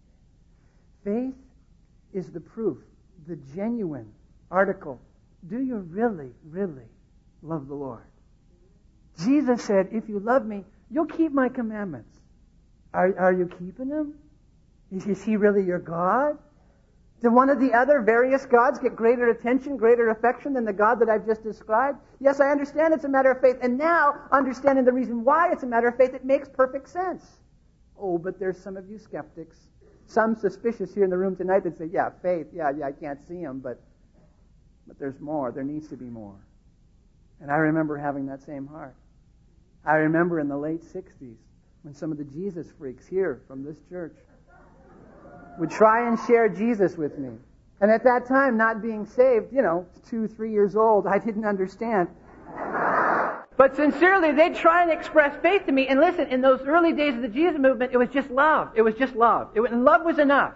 [SPEAKER 2] Faith is the proof, the genuine article. Do you really, really love the Lord? Jesus said, if you love me, you'll keep my commandments. Are you keeping them? Is he really your God? Did one of the other various gods get greater attention, greater affection than the God that I've just described? Yes, I understand it's a matter of faith. And now, understanding the reason why it's a matter of faith, it makes perfect sense. Oh, but there's some of you skeptics. Some suspicious here in the room tonight that say, yeah, faith, yeah, I can't see him, but there's more. There needs to be more. And I remember having that same heart. I remember in the late 60s when some of the Jesus freaks here from this church would try and share Jesus with me. And at that time, not being saved, 2-3 years old, I didn't understand. But sincerely, they'd try and express faith to me. And listen, in those early days of the Jesus movement, it was just love. It was just love. And love was enough.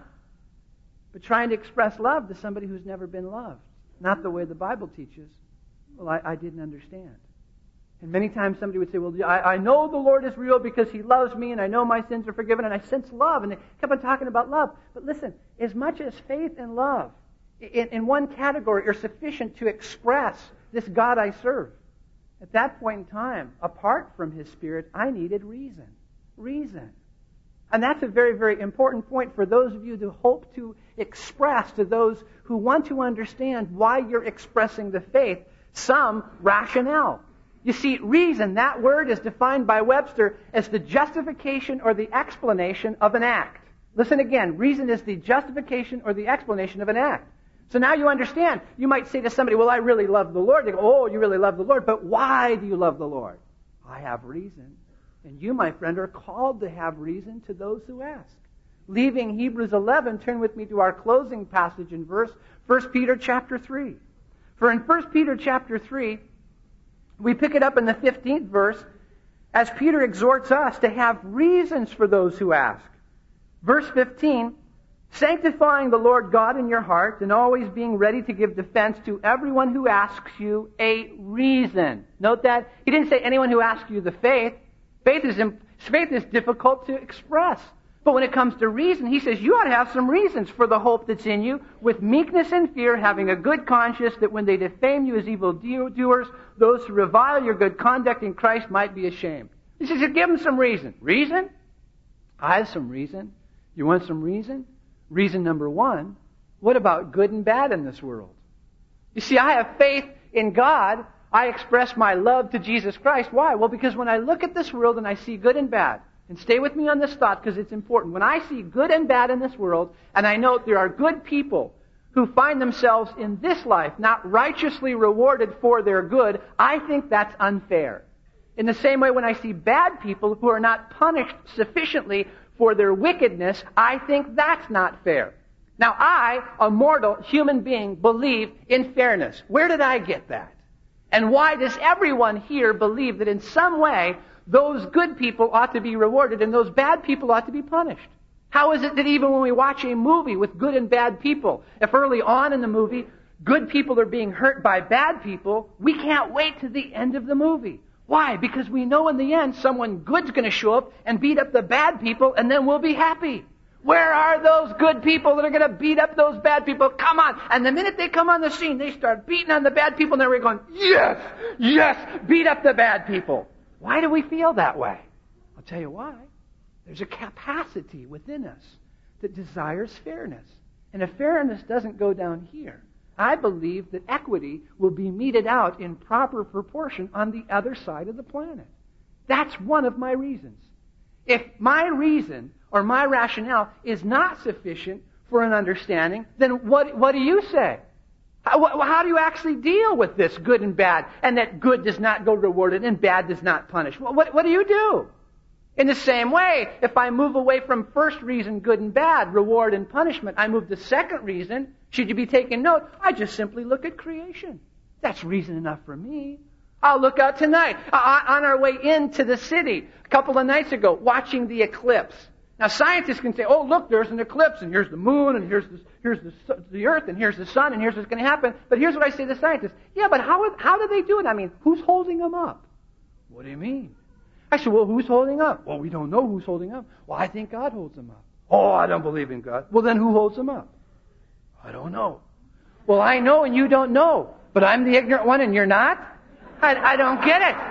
[SPEAKER 2] But trying to express love to somebody who's never been loved, not the way the Bible teaches, well, I didn't understand. And many times somebody would say, well, I know the Lord is real because he loves me and I know my sins are forgiven and I sense love. And they kept on talking about love. But listen, as much as faith and love in one category are sufficient to express this God I serve, at that point in time, apart from his Spirit, I needed reason. Reason. And that's a very, very important point for those of you who hope to express to those who want to understand why you're expressing the faith some rationale. You see, reason, that word is defined by Webster as the justification or the explanation of an act. Listen again, reason is the justification or the explanation of an act. So now you understand. You might say to somebody, well, I really love the Lord. They go, oh, you really love the Lord. But why do you love the Lord? I have reason. And you, my friend, are called to have reason to those who ask. Leaving Hebrews 11, turn with me to our closing passage in 1 Peter chapter 3. For in 1 Peter chapter 3, we pick it up in the 15th verse as Peter exhorts us to have reasons for those who ask. Verse 15, sanctifying the Lord God in your heart and always being ready to give defense to everyone who asks you a reason. Note that. He didn't say anyone who asks you the faith. Faith is difficult to express. But when it comes to reason, he says you ought to have some reasons for the hope that's in you, with meekness and fear, having a good conscience, that when they defame you as evil doers, those who revile your good conduct in Christ might be ashamed. He says, give them some reason. Reason? I have some reason. You want some reason? Reason number one, what about good and bad in this world? You see, I have faith in God. I express my love to Jesus Christ. Why? Well, because when I look at this world and I see good and bad, and stay with me on this thought because it's important. When I see good and bad in this world, and I note there are good people who find themselves in this life not righteously rewarded for their good, I think that's unfair. In the same way, when I see bad people who are not punished sufficiently for their wickedness, I think that's not fair. Now, I, a mortal human being, believe in fairness. Where did I get that? And why does everyone here believe that in some way those good people ought to be rewarded and those bad people ought to be punished? How is it that even when we watch a movie with good and bad people, if early on in the movie good people are being hurt by bad people, we can't wait to the end of the movie. Why? Because we know in the end someone good's going to show up and beat up the bad people, and then we'll be happy. Where are those good people that are going to beat up those bad people? Come on. And the minute they come on the scene, they start beating on the bad people, and then we're going, yes, yes, beat up the bad people. Why do we feel that way? I'll tell you why. There's a capacity within us that desires fairness. And if fairness doesn't go down here, I believe that equity will be meted out in proper proportion on the other side of the planet. That's one of my reasons. If my reason or my rationale is not sufficient for an understanding, then what do you say? How do you actually deal with this good and bad, and that good does not go rewarded and bad does not punished? What do you do? In the same way, if I move away from first reason, good and bad, reward and punishment, I move to second reason, should you be taking note, I just simply look at creation. That's reason enough for me. I'll look out tonight, on our way into the city, a couple of nights ago, watching the eclipse. Now scientists can say, oh look, there's an eclipse, and here's the moon, and here's the earth, and here's the sun, and here's what's going to happen. But here's what I say to scientists. Yeah, but how do they do it? I mean, who's holding them up? What do you mean? I said, well, who's holding up? Well, we don't know who's holding up. Well, I think God holds them up. Oh, I don't believe in God. Well, then who holds them up? I don't know. Well, I know and you don't know. But I'm the ignorant one and you're not? I don't get it.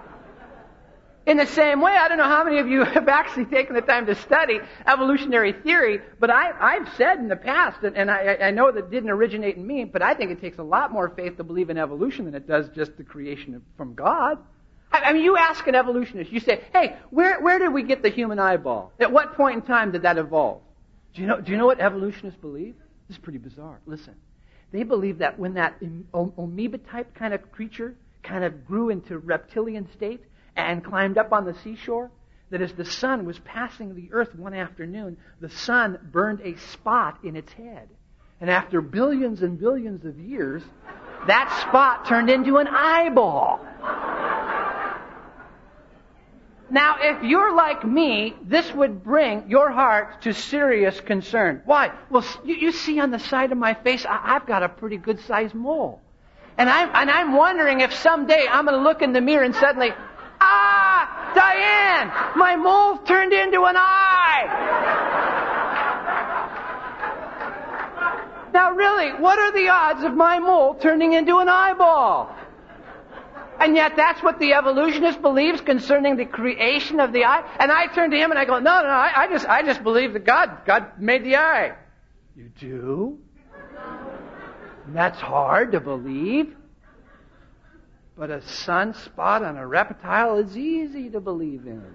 [SPEAKER 2] In the same way, I don't know how many of you have actually taken the time to study evolutionary theory, but I've said in the past, and I know that didn't originate in me, but I think it takes a lot more faith to believe in evolution than it does just the creation from God. I mean, you ask an evolutionist, you say, hey, where did we get the human eyeball? At what point in time did that evolve? Do you know what evolutionists believe? This is pretty bizarre. Listen. They believe that when that amoeba-type kind of creature kind of grew into reptilian state and climbed up on the seashore, that as the sun was passing the earth one afternoon, the sun burned a spot in its head. And after billions and billions of years, that spot turned into an eyeball. Now, if you're like me, this would bring your heart to serious concern. Why? Well, you see on the side of my face, I've got a pretty good-sized mole. And I'm wondering if someday I'm going to look in the mirror and suddenly, Diane, my mole turned into an eye. Now, really, what are the odds of my mole turning into an eyeball? And yet that's what the evolutionist believes concerning the creation of the eye. And I turn to him and I go, no, I just believe that God made the eye. You do? And that's hard to believe. But a sunspot on a reptile is easy to believe in.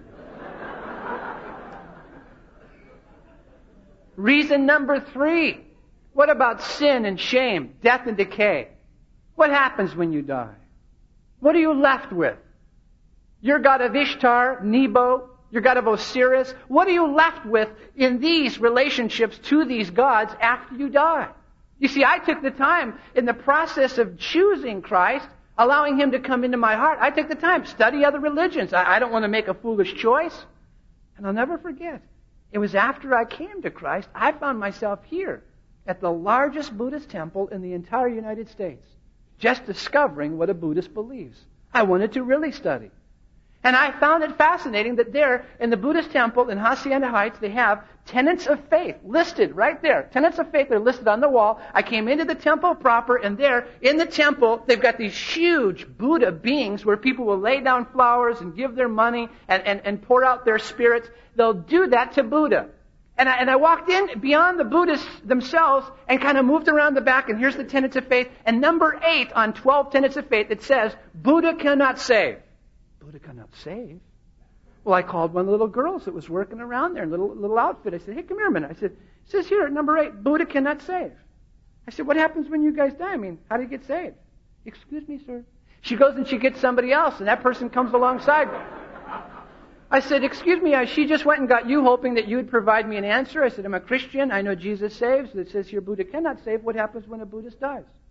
[SPEAKER 2] Reason number 3. What about sin and shame, death and decay? What happens when you die? What are you left with? You're God of Ishtar, Nebo, you're God of Osiris. What are you left with in these relationships to these gods after you die? You see, I took the time in the process of choosing Christ, allowing Him to come into my heart. I took the time to study other religions. I don't want to make a foolish choice. And I'll never forget, it was after I came to Christ, I found myself here at the largest Buddhist temple in the entire United States, just discovering what a Buddhist believes. I wanted to really study. And I found it fascinating that there in the Buddhist temple in Hacienda Heights, they have tenets of faith listed right there. Tenets of faith are listed on the wall. I came into the temple proper, and there in the temple, they've got these huge Buddha beings where people will lay down flowers and give their money and pour out their spirits. They'll do that to Buddha. And I walked in beyond the Buddhists themselves and kind of moved around the back, and here's the tenets of faith. And number 8 on 12 tenets of faith, it says, Buddha cannot save. Buddha cannot save? Well, I called one of the little girls that was working around there in a little outfit. I said, hey, come here a minute. I said, it says here at number 8, Buddha cannot save. I said, what happens when you guys die? I mean, how do you get saved? Excuse me, sir. She goes and she gets somebody else, and that person comes alongside. I said, excuse me, she just went and got you hoping that you would provide me an answer. I said, I'm a Christian. I know Jesus saves. It says here Buddha cannot save. What happens when a Buddhist dies?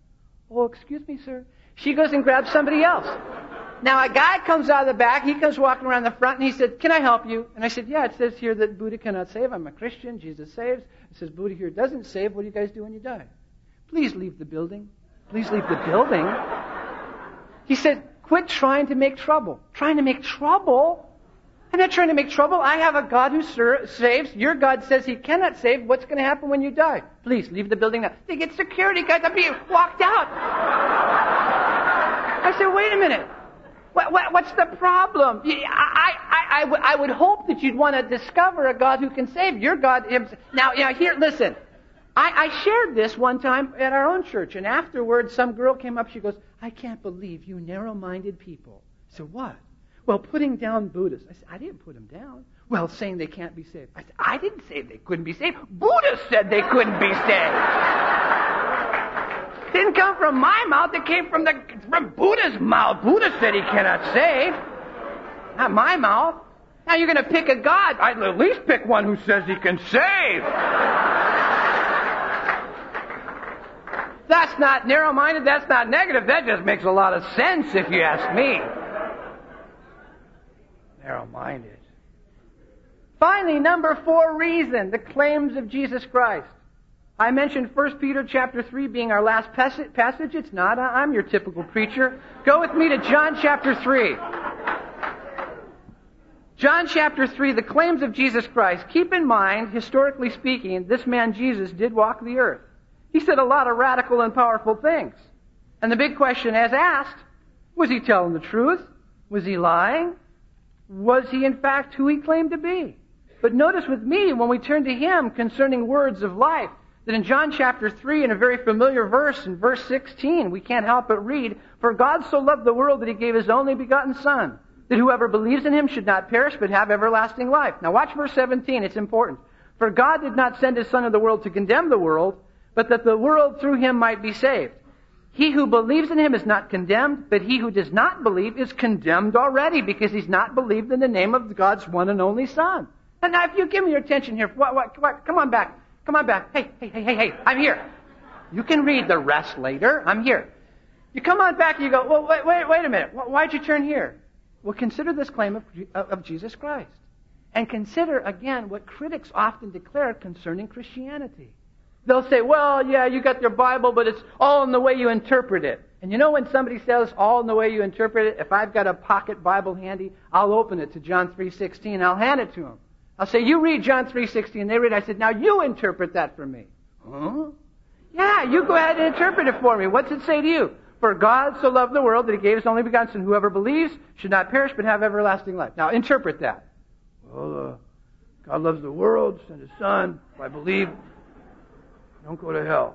[SPEAKER 2] Oh, excuse me, sir. She goes and grabs somebody else. Now, a guy comes out of the back. He comes walking around the front, and he said, can I help you? And I said, yeah, it says here that Buddha cannot save. I'm a Christian. Jesus saves. It says Buddha here doesn't save. What do you guys do when you die? Please leave the building. Please leave the building. He said, quit trying to make trouble. Trying to make trouble? I'm not trying to make trouble. I have a God who saves. Your God says He cannot save. What's going to happen when you die? Please leave the building now. They get security guys. I'm being walked out. I said, wait a minute. What's the problem? I would hope that you'd want to discover a God who can save. Your God. Now, here, listen. I shared this one time at our own church, and afterwards some girl came up. She goes, I can't believe you narrow-minded people. I said, what? Well, putting down Buddhists. I said, I didn't put them down. Well, saying they can't be saved. I said, I didn't say they couldn't be saved. Buddhists said they couldn't be saved. Didn't come from my mouth. It came from Buddha's mouth. Buddha said He cannot save. Not my mouth. Now you're going to pick a God. I'd at least pick one who says He can save. That's not narrow-minded. That's not negative. That just makes a lot of sense if you ask me. Narrow-minded. Finally, number 4 reason, the claims of Jesus Christ. I mentioned 1 Peter chapter 3 being our last passage. It's not. I'm your typical preacher. Go with me to John chapter 3. John chapter 3, the claims of Jesus Christ. Keep in mind, historically speaking, this man Jesus did walk the earth. He said a lot of radical and powerful things. And the big question as asked, was He telling the truth? Was He lying? Was He in fact who He claimed to be? But notice with me, when we turn to Him concerning words of life, that in John chapter 3, in a very familiar verse, in verse 16, we can't help but read, For God so loved the world that He gave His only begotten Son, that whoever believes in Him should not perish but have everlasting life. Now watch verse 17, it's important. For God did not send His Son into the world to condemn the world, but that the world through Him might be saved. He who believes in Him is not condemned, but he who does not believe is condemned already, because he's not believed in the name of God's one and only Son. And now if you give me your attention here, come on back. Come on back. Hey, I'm here. You can read the rest later. I'm here. You come on back and you go, well, wait a minute. Why'd you turn here? Well, consider this claim of Jesus Christ. And consider, again, what critics often declare concerning Christianity. They'll say, well, yeah, you got your Bible, but it's all in the way you interpret it. And you know when somebody says all in the way you interpret it, if I've got a pocket Bible handy, I'll open it to John 3:16. I'll hand it to them. I'll say, you read John 3:16. They read. I said, now you interpret that for me. Huh? Yeah, you go ahead and interpret it for me. What's it say to you? For God so loved the world that He gave His only begotten Son. Whoever believes should not perish but have everlasting life. Now interpret that. Well, God loves the world, sent His Son. If I believe, don't go to hell.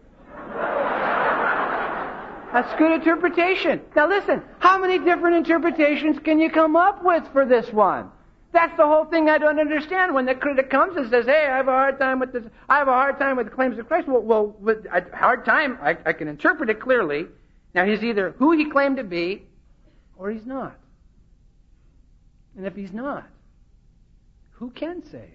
[SPEAKER 2] That's good interpretation. Now listen, how many different interpretations can you come up with for this one? That's the whole thing I don't understand. When the critic comes and says, hey, I have a hard time with this. I have a hard time with the claims of Christ. Well, with a hard time, I can interpret it clearly. Now, He's either who He claimed to be, or He's not. And if He's not, who can save?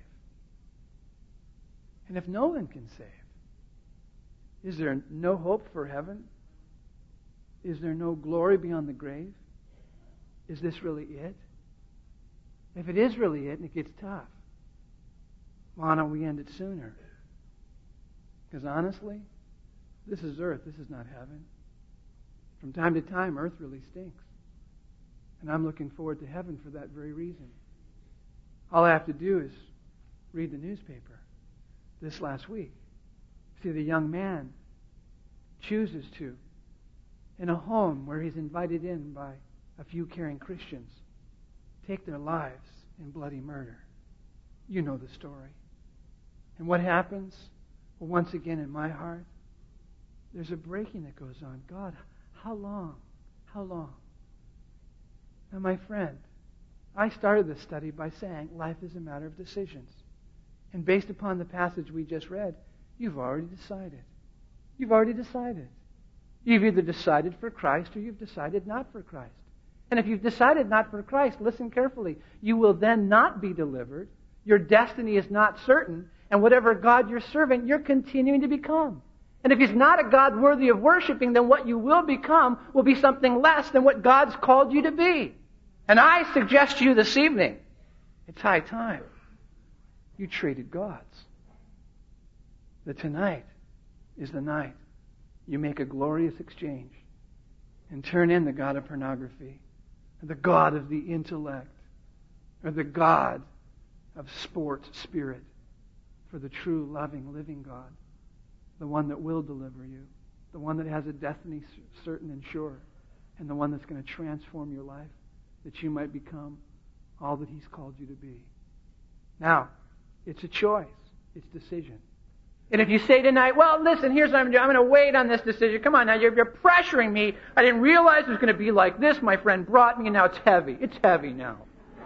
[SPEAKER 2] And if no one can save, is there no hope for heaven? Is there no glory beyond the grave? Is this really it? If it is really it and it gets tough, why don't we end it sooner? Because honestly, this is earth. This is not heaven. From time to time, earth really stinks. And I'm looking forward to heaven for that very reason. All I have to do is read the newspaper this last week. See, the young man chooses to, in a home where he's invited in by a few caring Christians, take their lives in bloody murder. You know the story. And what happens? Well, once again in my heart, there's a breaking that goes on. God, how long? How long? Now, my friend, I started this study by saying life is a matter of decisions. And based upon the passage we just read, you've already decided. You've already decided. You've either decided for Christ or you've decided not for Christ. And if you've decided not for Christ, listen carefully, you will then not be delivered. Your destiny is not certain. And whatever God you're serving, you're continuing to become. And if He's not a God worthy of worshiping, then what you will become will be something less than what God's called you to be. And I suggest to you this evening, it's high time you traded gods. That tonight is the night you make a glorious exchange and turn in the god of pornography, or the god of the intellect, or the god of sports spirit, for the true, loving, living God, the one that will deliver you, the one that has a destiny certain and sure, and the one that's going to transform your life, that you might become all that He's called you to be. Now, it's a choice. It's decision. And if you say tonight, well, listen, here's what I'm going to do. I'm going to wait on this decision. Come on now, you're pressuring me. I didn't realize it was going to be like this. My friend brought me, and now it's heavy. It's heavy now.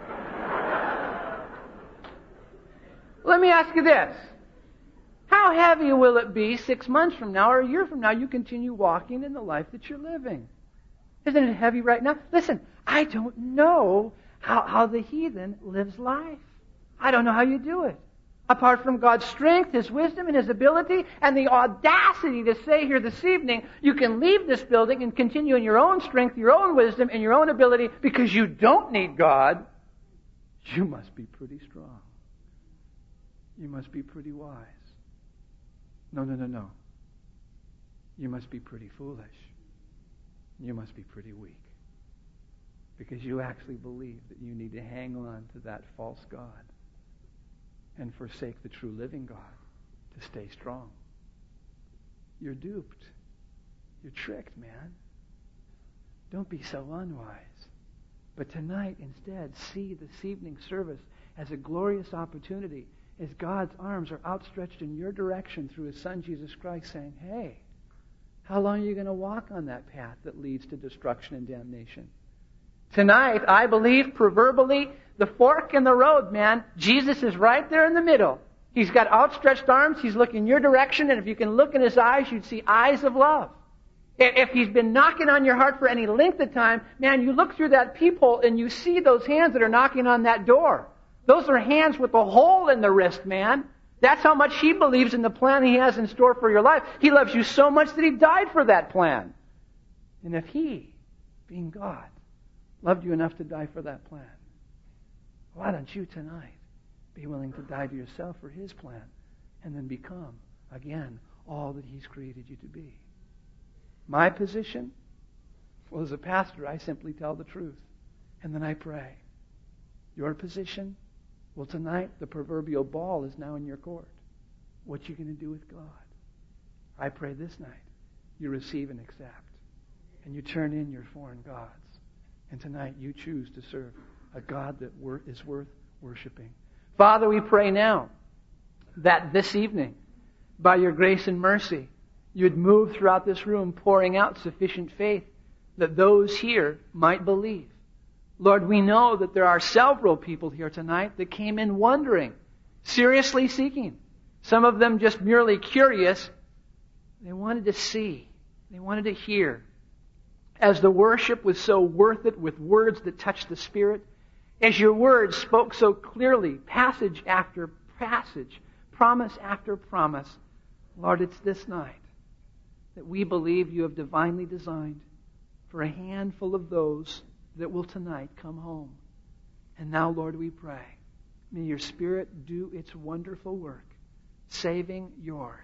[SPEAKER 2] Let me ask you this. How heavy will it be 6 months from now or a year from now you continue walking in the life that you're living? Isn't it heavy right now? Listen, I don't know how the heathen lives life. I don't know how you do it. Apart from God's strength, His wisdom, and His ability, and the audacity to say here this evening, you can leave this building and continue in your own strength, your own wisdom, and your own ability because you don't need God. You must be pretty strong. You must be pretty wise. No. You must be pretty foolish. You must be pretty weak. Because you actually believe that you need to hang on to that false God and forsake the true living God to stay strong. You're duped. You're tricked, man. Don't be so unwise. But tonight, instead, see this evening's service as a glorious opportunity as God's arms are outstretched in your direction through His Son, Jesus Christ, saying, hey, how long are you going to walk on that path that leads to destruction and damnation? Tonight, I believe, proverbially, the fork in the road, man, Jesus is right there in the middle. He's got outstretched arms. He's looking your direction, and if you can look in His eyes, you'd see eyes of love. If He's been knocking on your heart for any length of time, man, you look through that peephole and you see those hands that are knocking on that door. Those are hands with a hole in the wrist, man. That's how much He believes in the plan He has in store for your life. He loves you so much that He died for that plan. And if He, being God, loved you enough to die for that plan, why don't you tonight be willing to die to yourself for His plan and then become, again, all that He's created you to be? My position? Well, as a pastor, I simply tell the truth. And then I pray. Your position? Well, tonight, the proverbial ball is now in your court. What you going to do with God? I pray this night you receive and accept. And you turn in your foreign gods. And tonight you choose to serve a God that is worth worshiping. Father, we pray now that this evening, by your grace and mercy, you'd move throughout this room, pouring out sufficient faith that those here might believe. Lord, we know that there are several people here tonight that came in wondering, seriously seeking. Some of them just merely curious. They wanted to see. They wanted to hear. As the worship was so worth it with words that touched the Spirit, as your words spoke so clearly, passage after passage, promise after promise, Lord, it's this night that we believe you have divinely designed for a handful of those that will tonight come home. And now, Lord, we pray, may your Spirit do its wonderful work, saving yours.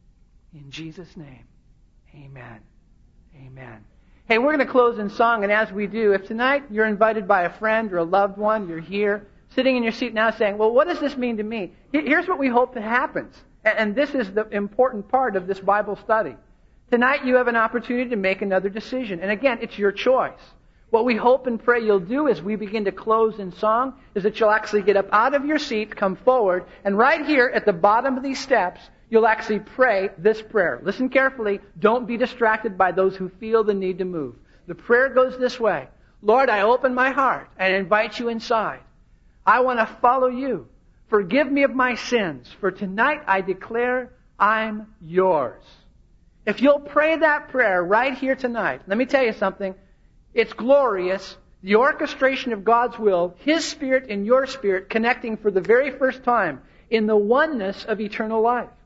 [SPEAKER 2] In Jesus' name, amen. Amen. Hey, we're going to close in song, and as we do, if tonight you're invited by a friend or a loved one, you're here, sitting in your seat now saying, well, what does this mean to me? Here's what we hope that happens. And this is the important part of this Bible study. Tonight you have an opportunity to make another decision. And again, it's your choice. What we hope and pray you'll do as we begin to close in song is that you'll actually get up out of your seat, come forward, and right here at the bottom of these steps, you'll actually pray this prayer. Listen carefully. Don't be distracted by those who feel the need to move. The prayer goes this way. Lord, I open my heart and invite you inside. I want to follow you. Forgive me of my sins, for tonight I declare I'm yours. If you'll pray that prayer right here tonight, let me tell you something. It's glorious. The orchestration of God's will, His Spirit and your spirit connecting for the very first time in the oneness of eternal life.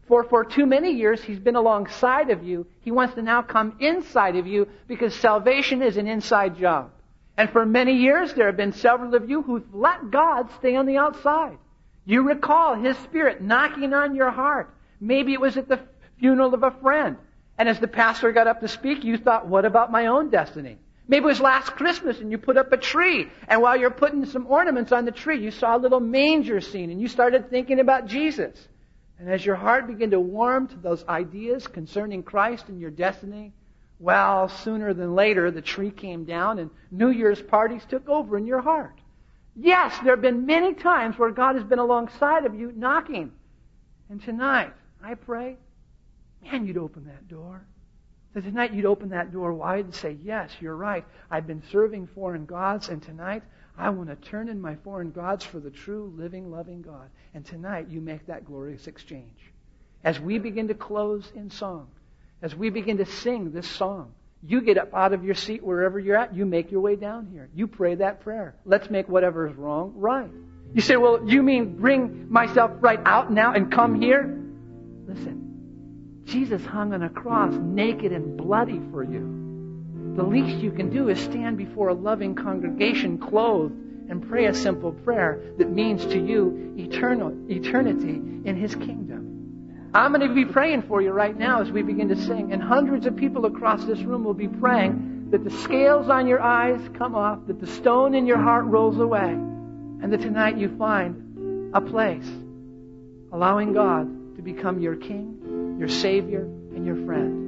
[SPEAKER 2] For too many years, He's been alongside of you. He wants to now come inside of you because salvation is an inside job. And for many years, there have been several of you who've let God stay on the outside. You recall His Spirit knocking on your heart. Maybe it was at the funeral of a friend. And as the pastor got up to speak, you thought, what about my own destiny? Maybe it was last Christmas and you put up a tree. And while you're putting some ornaments on the tree, you saw a little manger scene and you started thinking about Jesus. And as your heart began to warm to those ideas concerning Christ and your destiny, well, sooner than later, the tree came down and New Year's parties took over in your heart. Yes, there have been many times where God has been alongside of you knocking. And tonight, I pray, man, you'd open that door. That tonight you'd open that door wide and say, yes, you're right. I've been serving foreign gods, and tonight I want to turn in my foreign gods for the true, living, loving God. And tonight you make that glorious exchange. As we begin to close in song, as we begin to sing this song, you get up out of your seat wherever you're at. You make your way down here. You pray that prayer. Let's make whatever is wrong right. You say, well, you mean bring myself right out now and come here? Listen, Jesus hung on a cross naked and bloody for you. The least you can do is stand before a loving congregation clothed and pray a simple prayer that means to you eternity in His kingdom. I'm going to be praying for you right now as we begin to sing. And hundreds of people across this room will be praying that the scales on your eyes come off, that the stone in your heart rolls away, and that tonight you find a place allowing God to become your King, your Savior, and your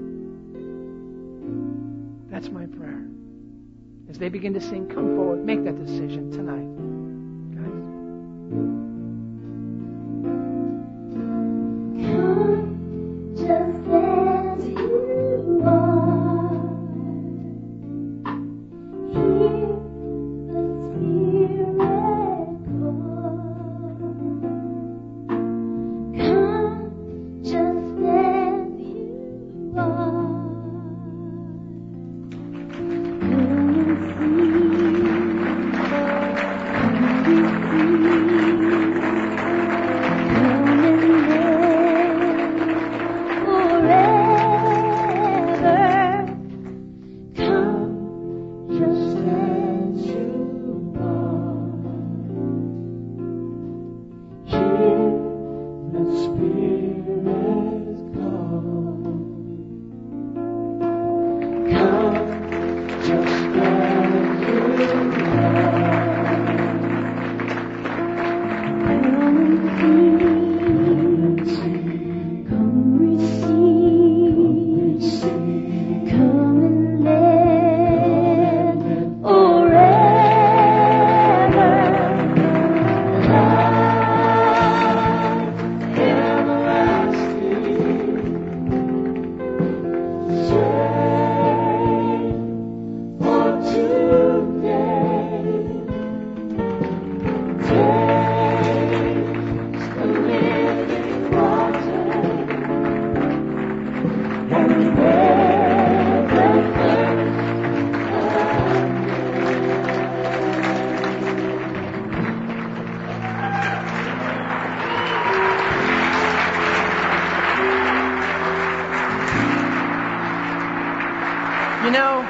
[SPEAKER 2] friend. That's my prayer. As they begin to sing, come forward, make that decision tonight. Guys.
[SPEAKER 3] Just as you are, hear the Spirit call. Come just as you are.
[SPEAKER 2] You know,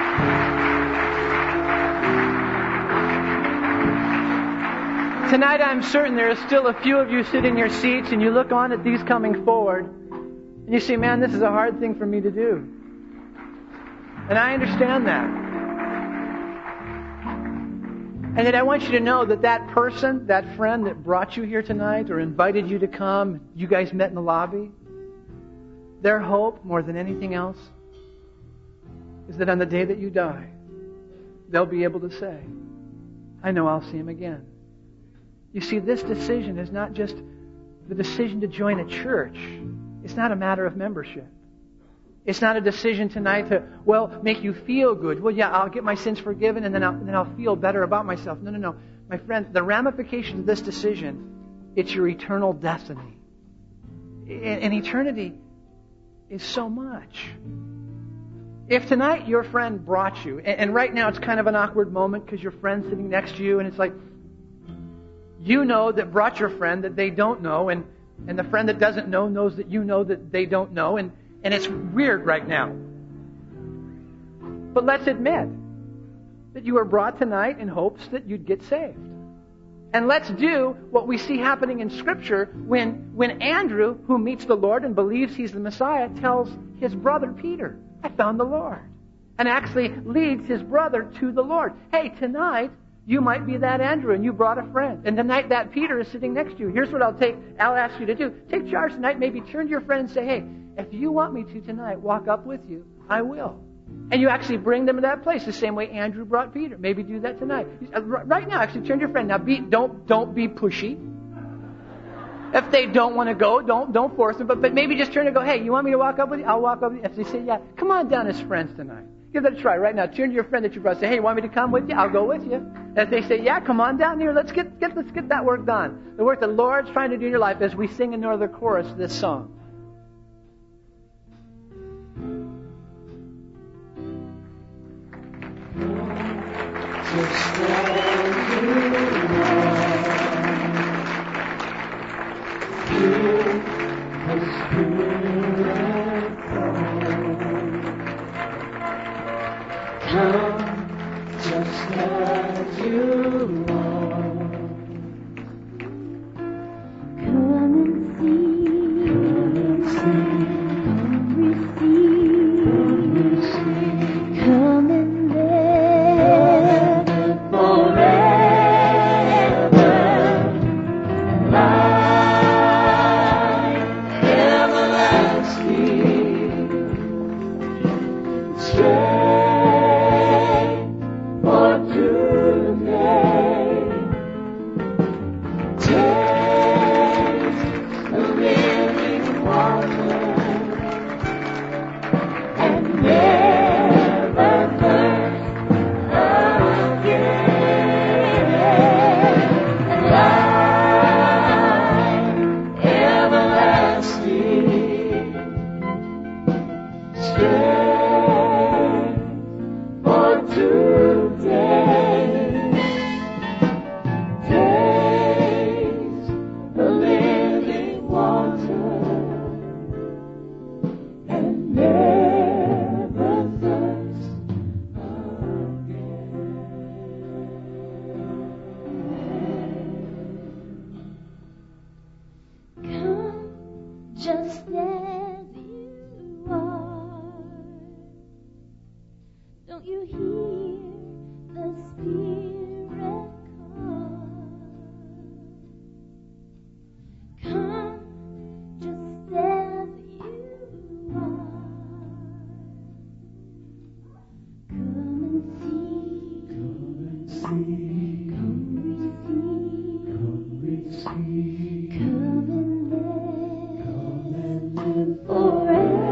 [SPEAKER 2] tonight I'm certain there are still a few of you sitting in your seats and you look on at these coming forward and you say, man, this is a hard thing for me to do. And I understand that. And that I want you to know that that person, that friend that brought you here tonight or invited you to come, you guys met in the lobby, their hope more than anything else is that on the day that you die, they'll be able to say, I know I'll see Him again. You see, this decision is not just the decision to join a church. It's not a matter of membership. It's not a decision tonight to, make you feel good. Well, yeah, I'll get my sins forgiven and then I'll feel better about myself. No. My friend, the ramifications of this decision, it's your eternal destiny. And eternity is so much. If tonight your friend brought you, and right now it's kind of an awkward moment because your friend's sitting next to you and it's like, you know that brought your friend that they don't know, and And the friend that doesn't know knows that you know that they don't know. And it's weird right now. But let's admit that you were brought tonight in hopes that you'd get saved. And let's do what we see happening in Scripture when Andrew, who meets the Lord and believes he's the Messiah, tells his brother Peter, I found the Lord. And actually leads his brother to the Lord. Hey, tonight you might be that Andrew and you brought a friend. And tonight that Peter is sitting next to you. Here's what I'll ask you to do. Take charge tonight. Maybe turn to your friend and say, hey, if you want me to tonight walk up with you, I will. And you actually bring them to that place the same way Andrew brought Peter. Maybe do that tonight. Right now, actually turn to your friend. Now don't be pushy. If they don't want to go, don't force them. But maybe just turn and go, hey, you want me to walk up with you? I'll walk up with you. If they say, yeah, come on down as friends tonight. Give that a try right now. Turn to your friend that you brought. Say, hey, you want me to come with you? I'll go with you. And if they say, yeah, come on down here. Let's get that work done. The work the Lord's trying to do in your life as we sing another chorus this song.
[SPEAKER 3] Just as you are. Come and see, come receive, come and live forever. Life everlasting. Just as you are. Don't you hear the Spirit call? Come just as you are. Come and see. Come receive. Come receive. Come and live forever.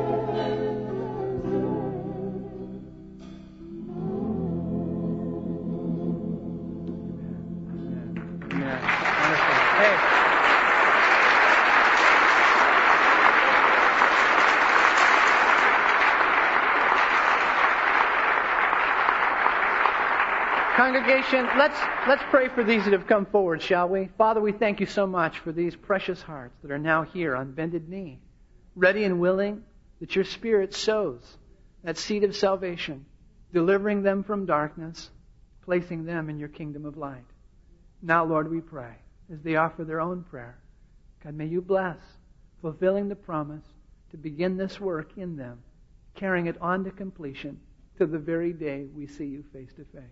[SPEAKER 2] Congregation, let's pray for these that have come forward, shall we? Father, we thank you so much for these precious hearts that are now here on bended knee, ready and willing that your Spirit sows that seed of salvation, delivering them from darkness, placing them in your kingdom of light. Now, Lord, we pray, as they offer their own prayer, God, may you bless, fulfilling the promise to begin this work in them, carrying it on to completion to the very day we see you face to face.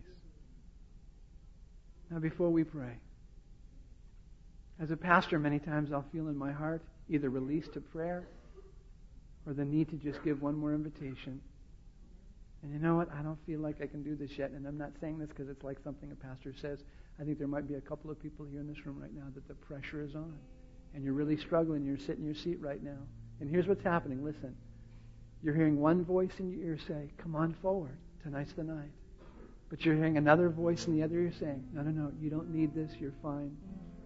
[SPEAKER 2] Now, before we pray, as a pastor, many times I'll feel in my heart either release to prayer or the need to just give one more invitation. And you know what? I don't feel like I can do this yet. And I'm not saying this because it's like something a pastor says. I think there might be a couple of people here in this room right now that the pressure is on. And you're really struggling. You're sitting in your seat right now. And here's what's happening. Listen. You're hearing one voice in your ear say, come on forward. Tonight's the night. But you're hearing another voice in the other ear saying, no, you don't need this, you're fine.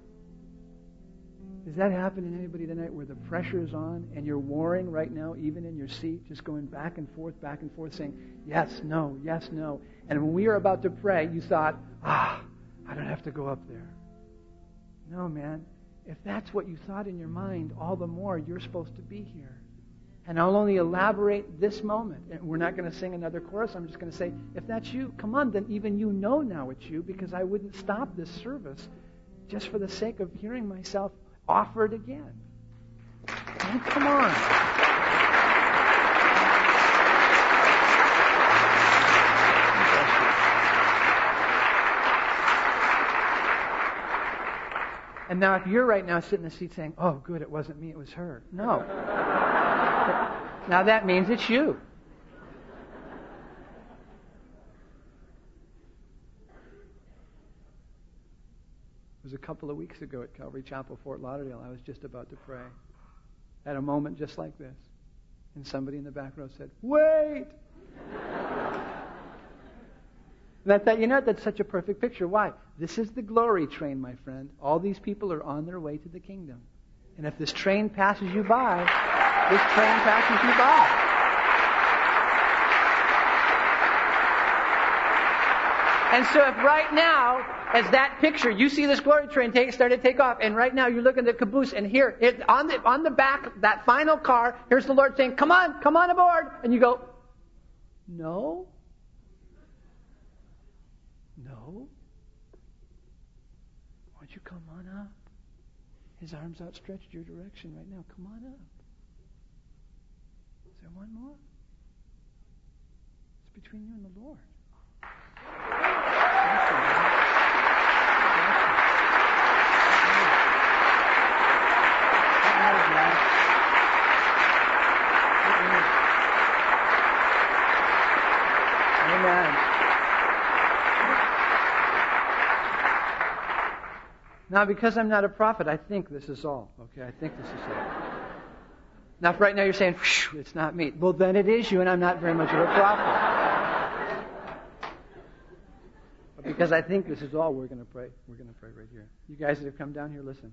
[SPEAKER 2] Is that happening to anybody tonight where the pressure is on and you're warring right now, even in your seat, just going back and forth, saying, yes, no. And when we were about to pray, you thought, I don't have to go up there. No, man. if that's what you thought in your mind, all the more you're supposed to be here. And I'll only elaborate this moment. And we're not going to sing another chorus. I'm just going to say, if that's you, come on, then even you know now it's you, because I wouldn't stop this service just for the sake of hearing myself offered again. And come on. And now if you're right now sitting in the seat saying, oh, good, it wasn't me, it was her. No. Now that means it's you. It was a couple of weeks ago at Calvary Chapel, Fort Lauderdale. I was just about to pray. At a moment just like this. And somebody in the back row said, wait! And I thought, you know, that's such a perfect picture. Why? This is the glory train, my friend. All these people are on their way to the kingdom. And if this train passes you by, this train passes you by. And so if right now, as that picture, you see this glory train start to take off, and right now you're looking at the caboose, and here, on the back, that final car, here's the Lord saying, come on aboard. And you go, no. Won't you come on up? His arms outstretched your direction right now. Come on up. Is there one more? It's between you and the Lord. Amen. Now, because I'm not a prophet, I think this is all. Okay, I think this is all. Now, if right now you're saying, it's not me. Well, then it is you, and I'm not very much of a prophet. But because I think this is all, we're going to pray. We're going to pray right here. You guys that have come down here, listen.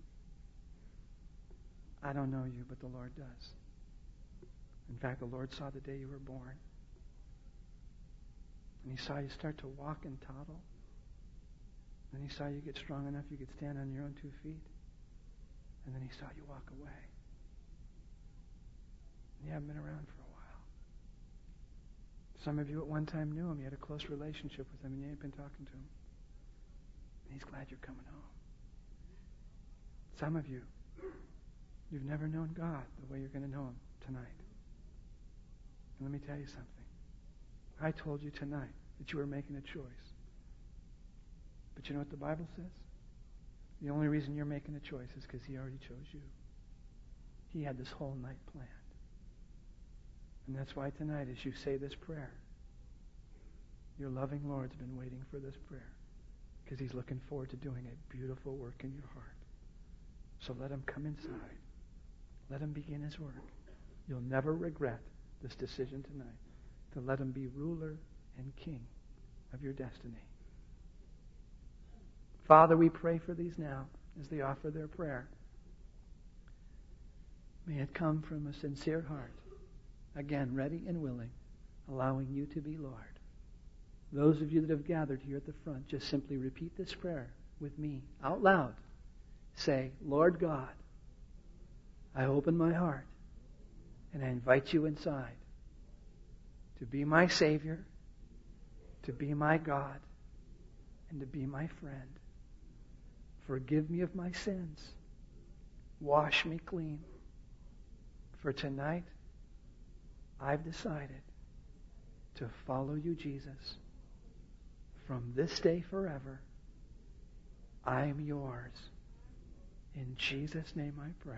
[SPEAKER 2] I don't know you, but the Lord does. In fact, the Lord saw the day you were born. And He saw you start to walk and toddle. And He saw you get strong enough you could stand on your own 2 feet. And then He saw you walk away. And you haven't been around for a while. Some of you at one time knew Him. You had a close relationship with Him, and you ain't been talking to Him. And He's glad you're coming home. Some of you, you've never known God the way you're going to know Him tonight. And let me tell you something. I told you tonight that you were making a choice. But you know what the Bible says? The only reason you're making a choice is because He already chose you. He had this whole night planned. And that's why tonight, as you say this prayer, your loving Lord's been waiting for this prayer, because He's looking forward to doing a beautiful work in your heart. So let Him come inside. Let Him begin His work. You'll never regret this decision tonight to let Him be ruler and king of your destiny. Father, we pray for these now as they offer their prayer. May it come from a sincere heart, again, ready and willing, allowing you to be Lord. Those of you that have gathered here at the front, just simply repeat this prayer with me out loud. Say, Lord God, I open my heart and I invite you inside to be my Savior, to be my God, and to be my friend. Forgive me of my sins. Wash me clean. For tonight, I've decided to follow you, Jesus. From this day forever, I am yours. In Jesus' name I pray.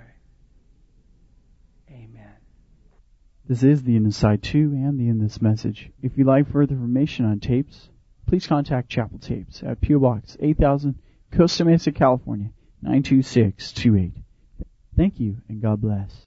[SPEAKER 2] Amen.
[SPEAKER 1] This is the In This Side 2 and the In This Message. If you'd like further information on tapes, please contact Chapel Tapes at P.O. Box 8000, Costa Mesa, California, 92628. Thank you, and God bless.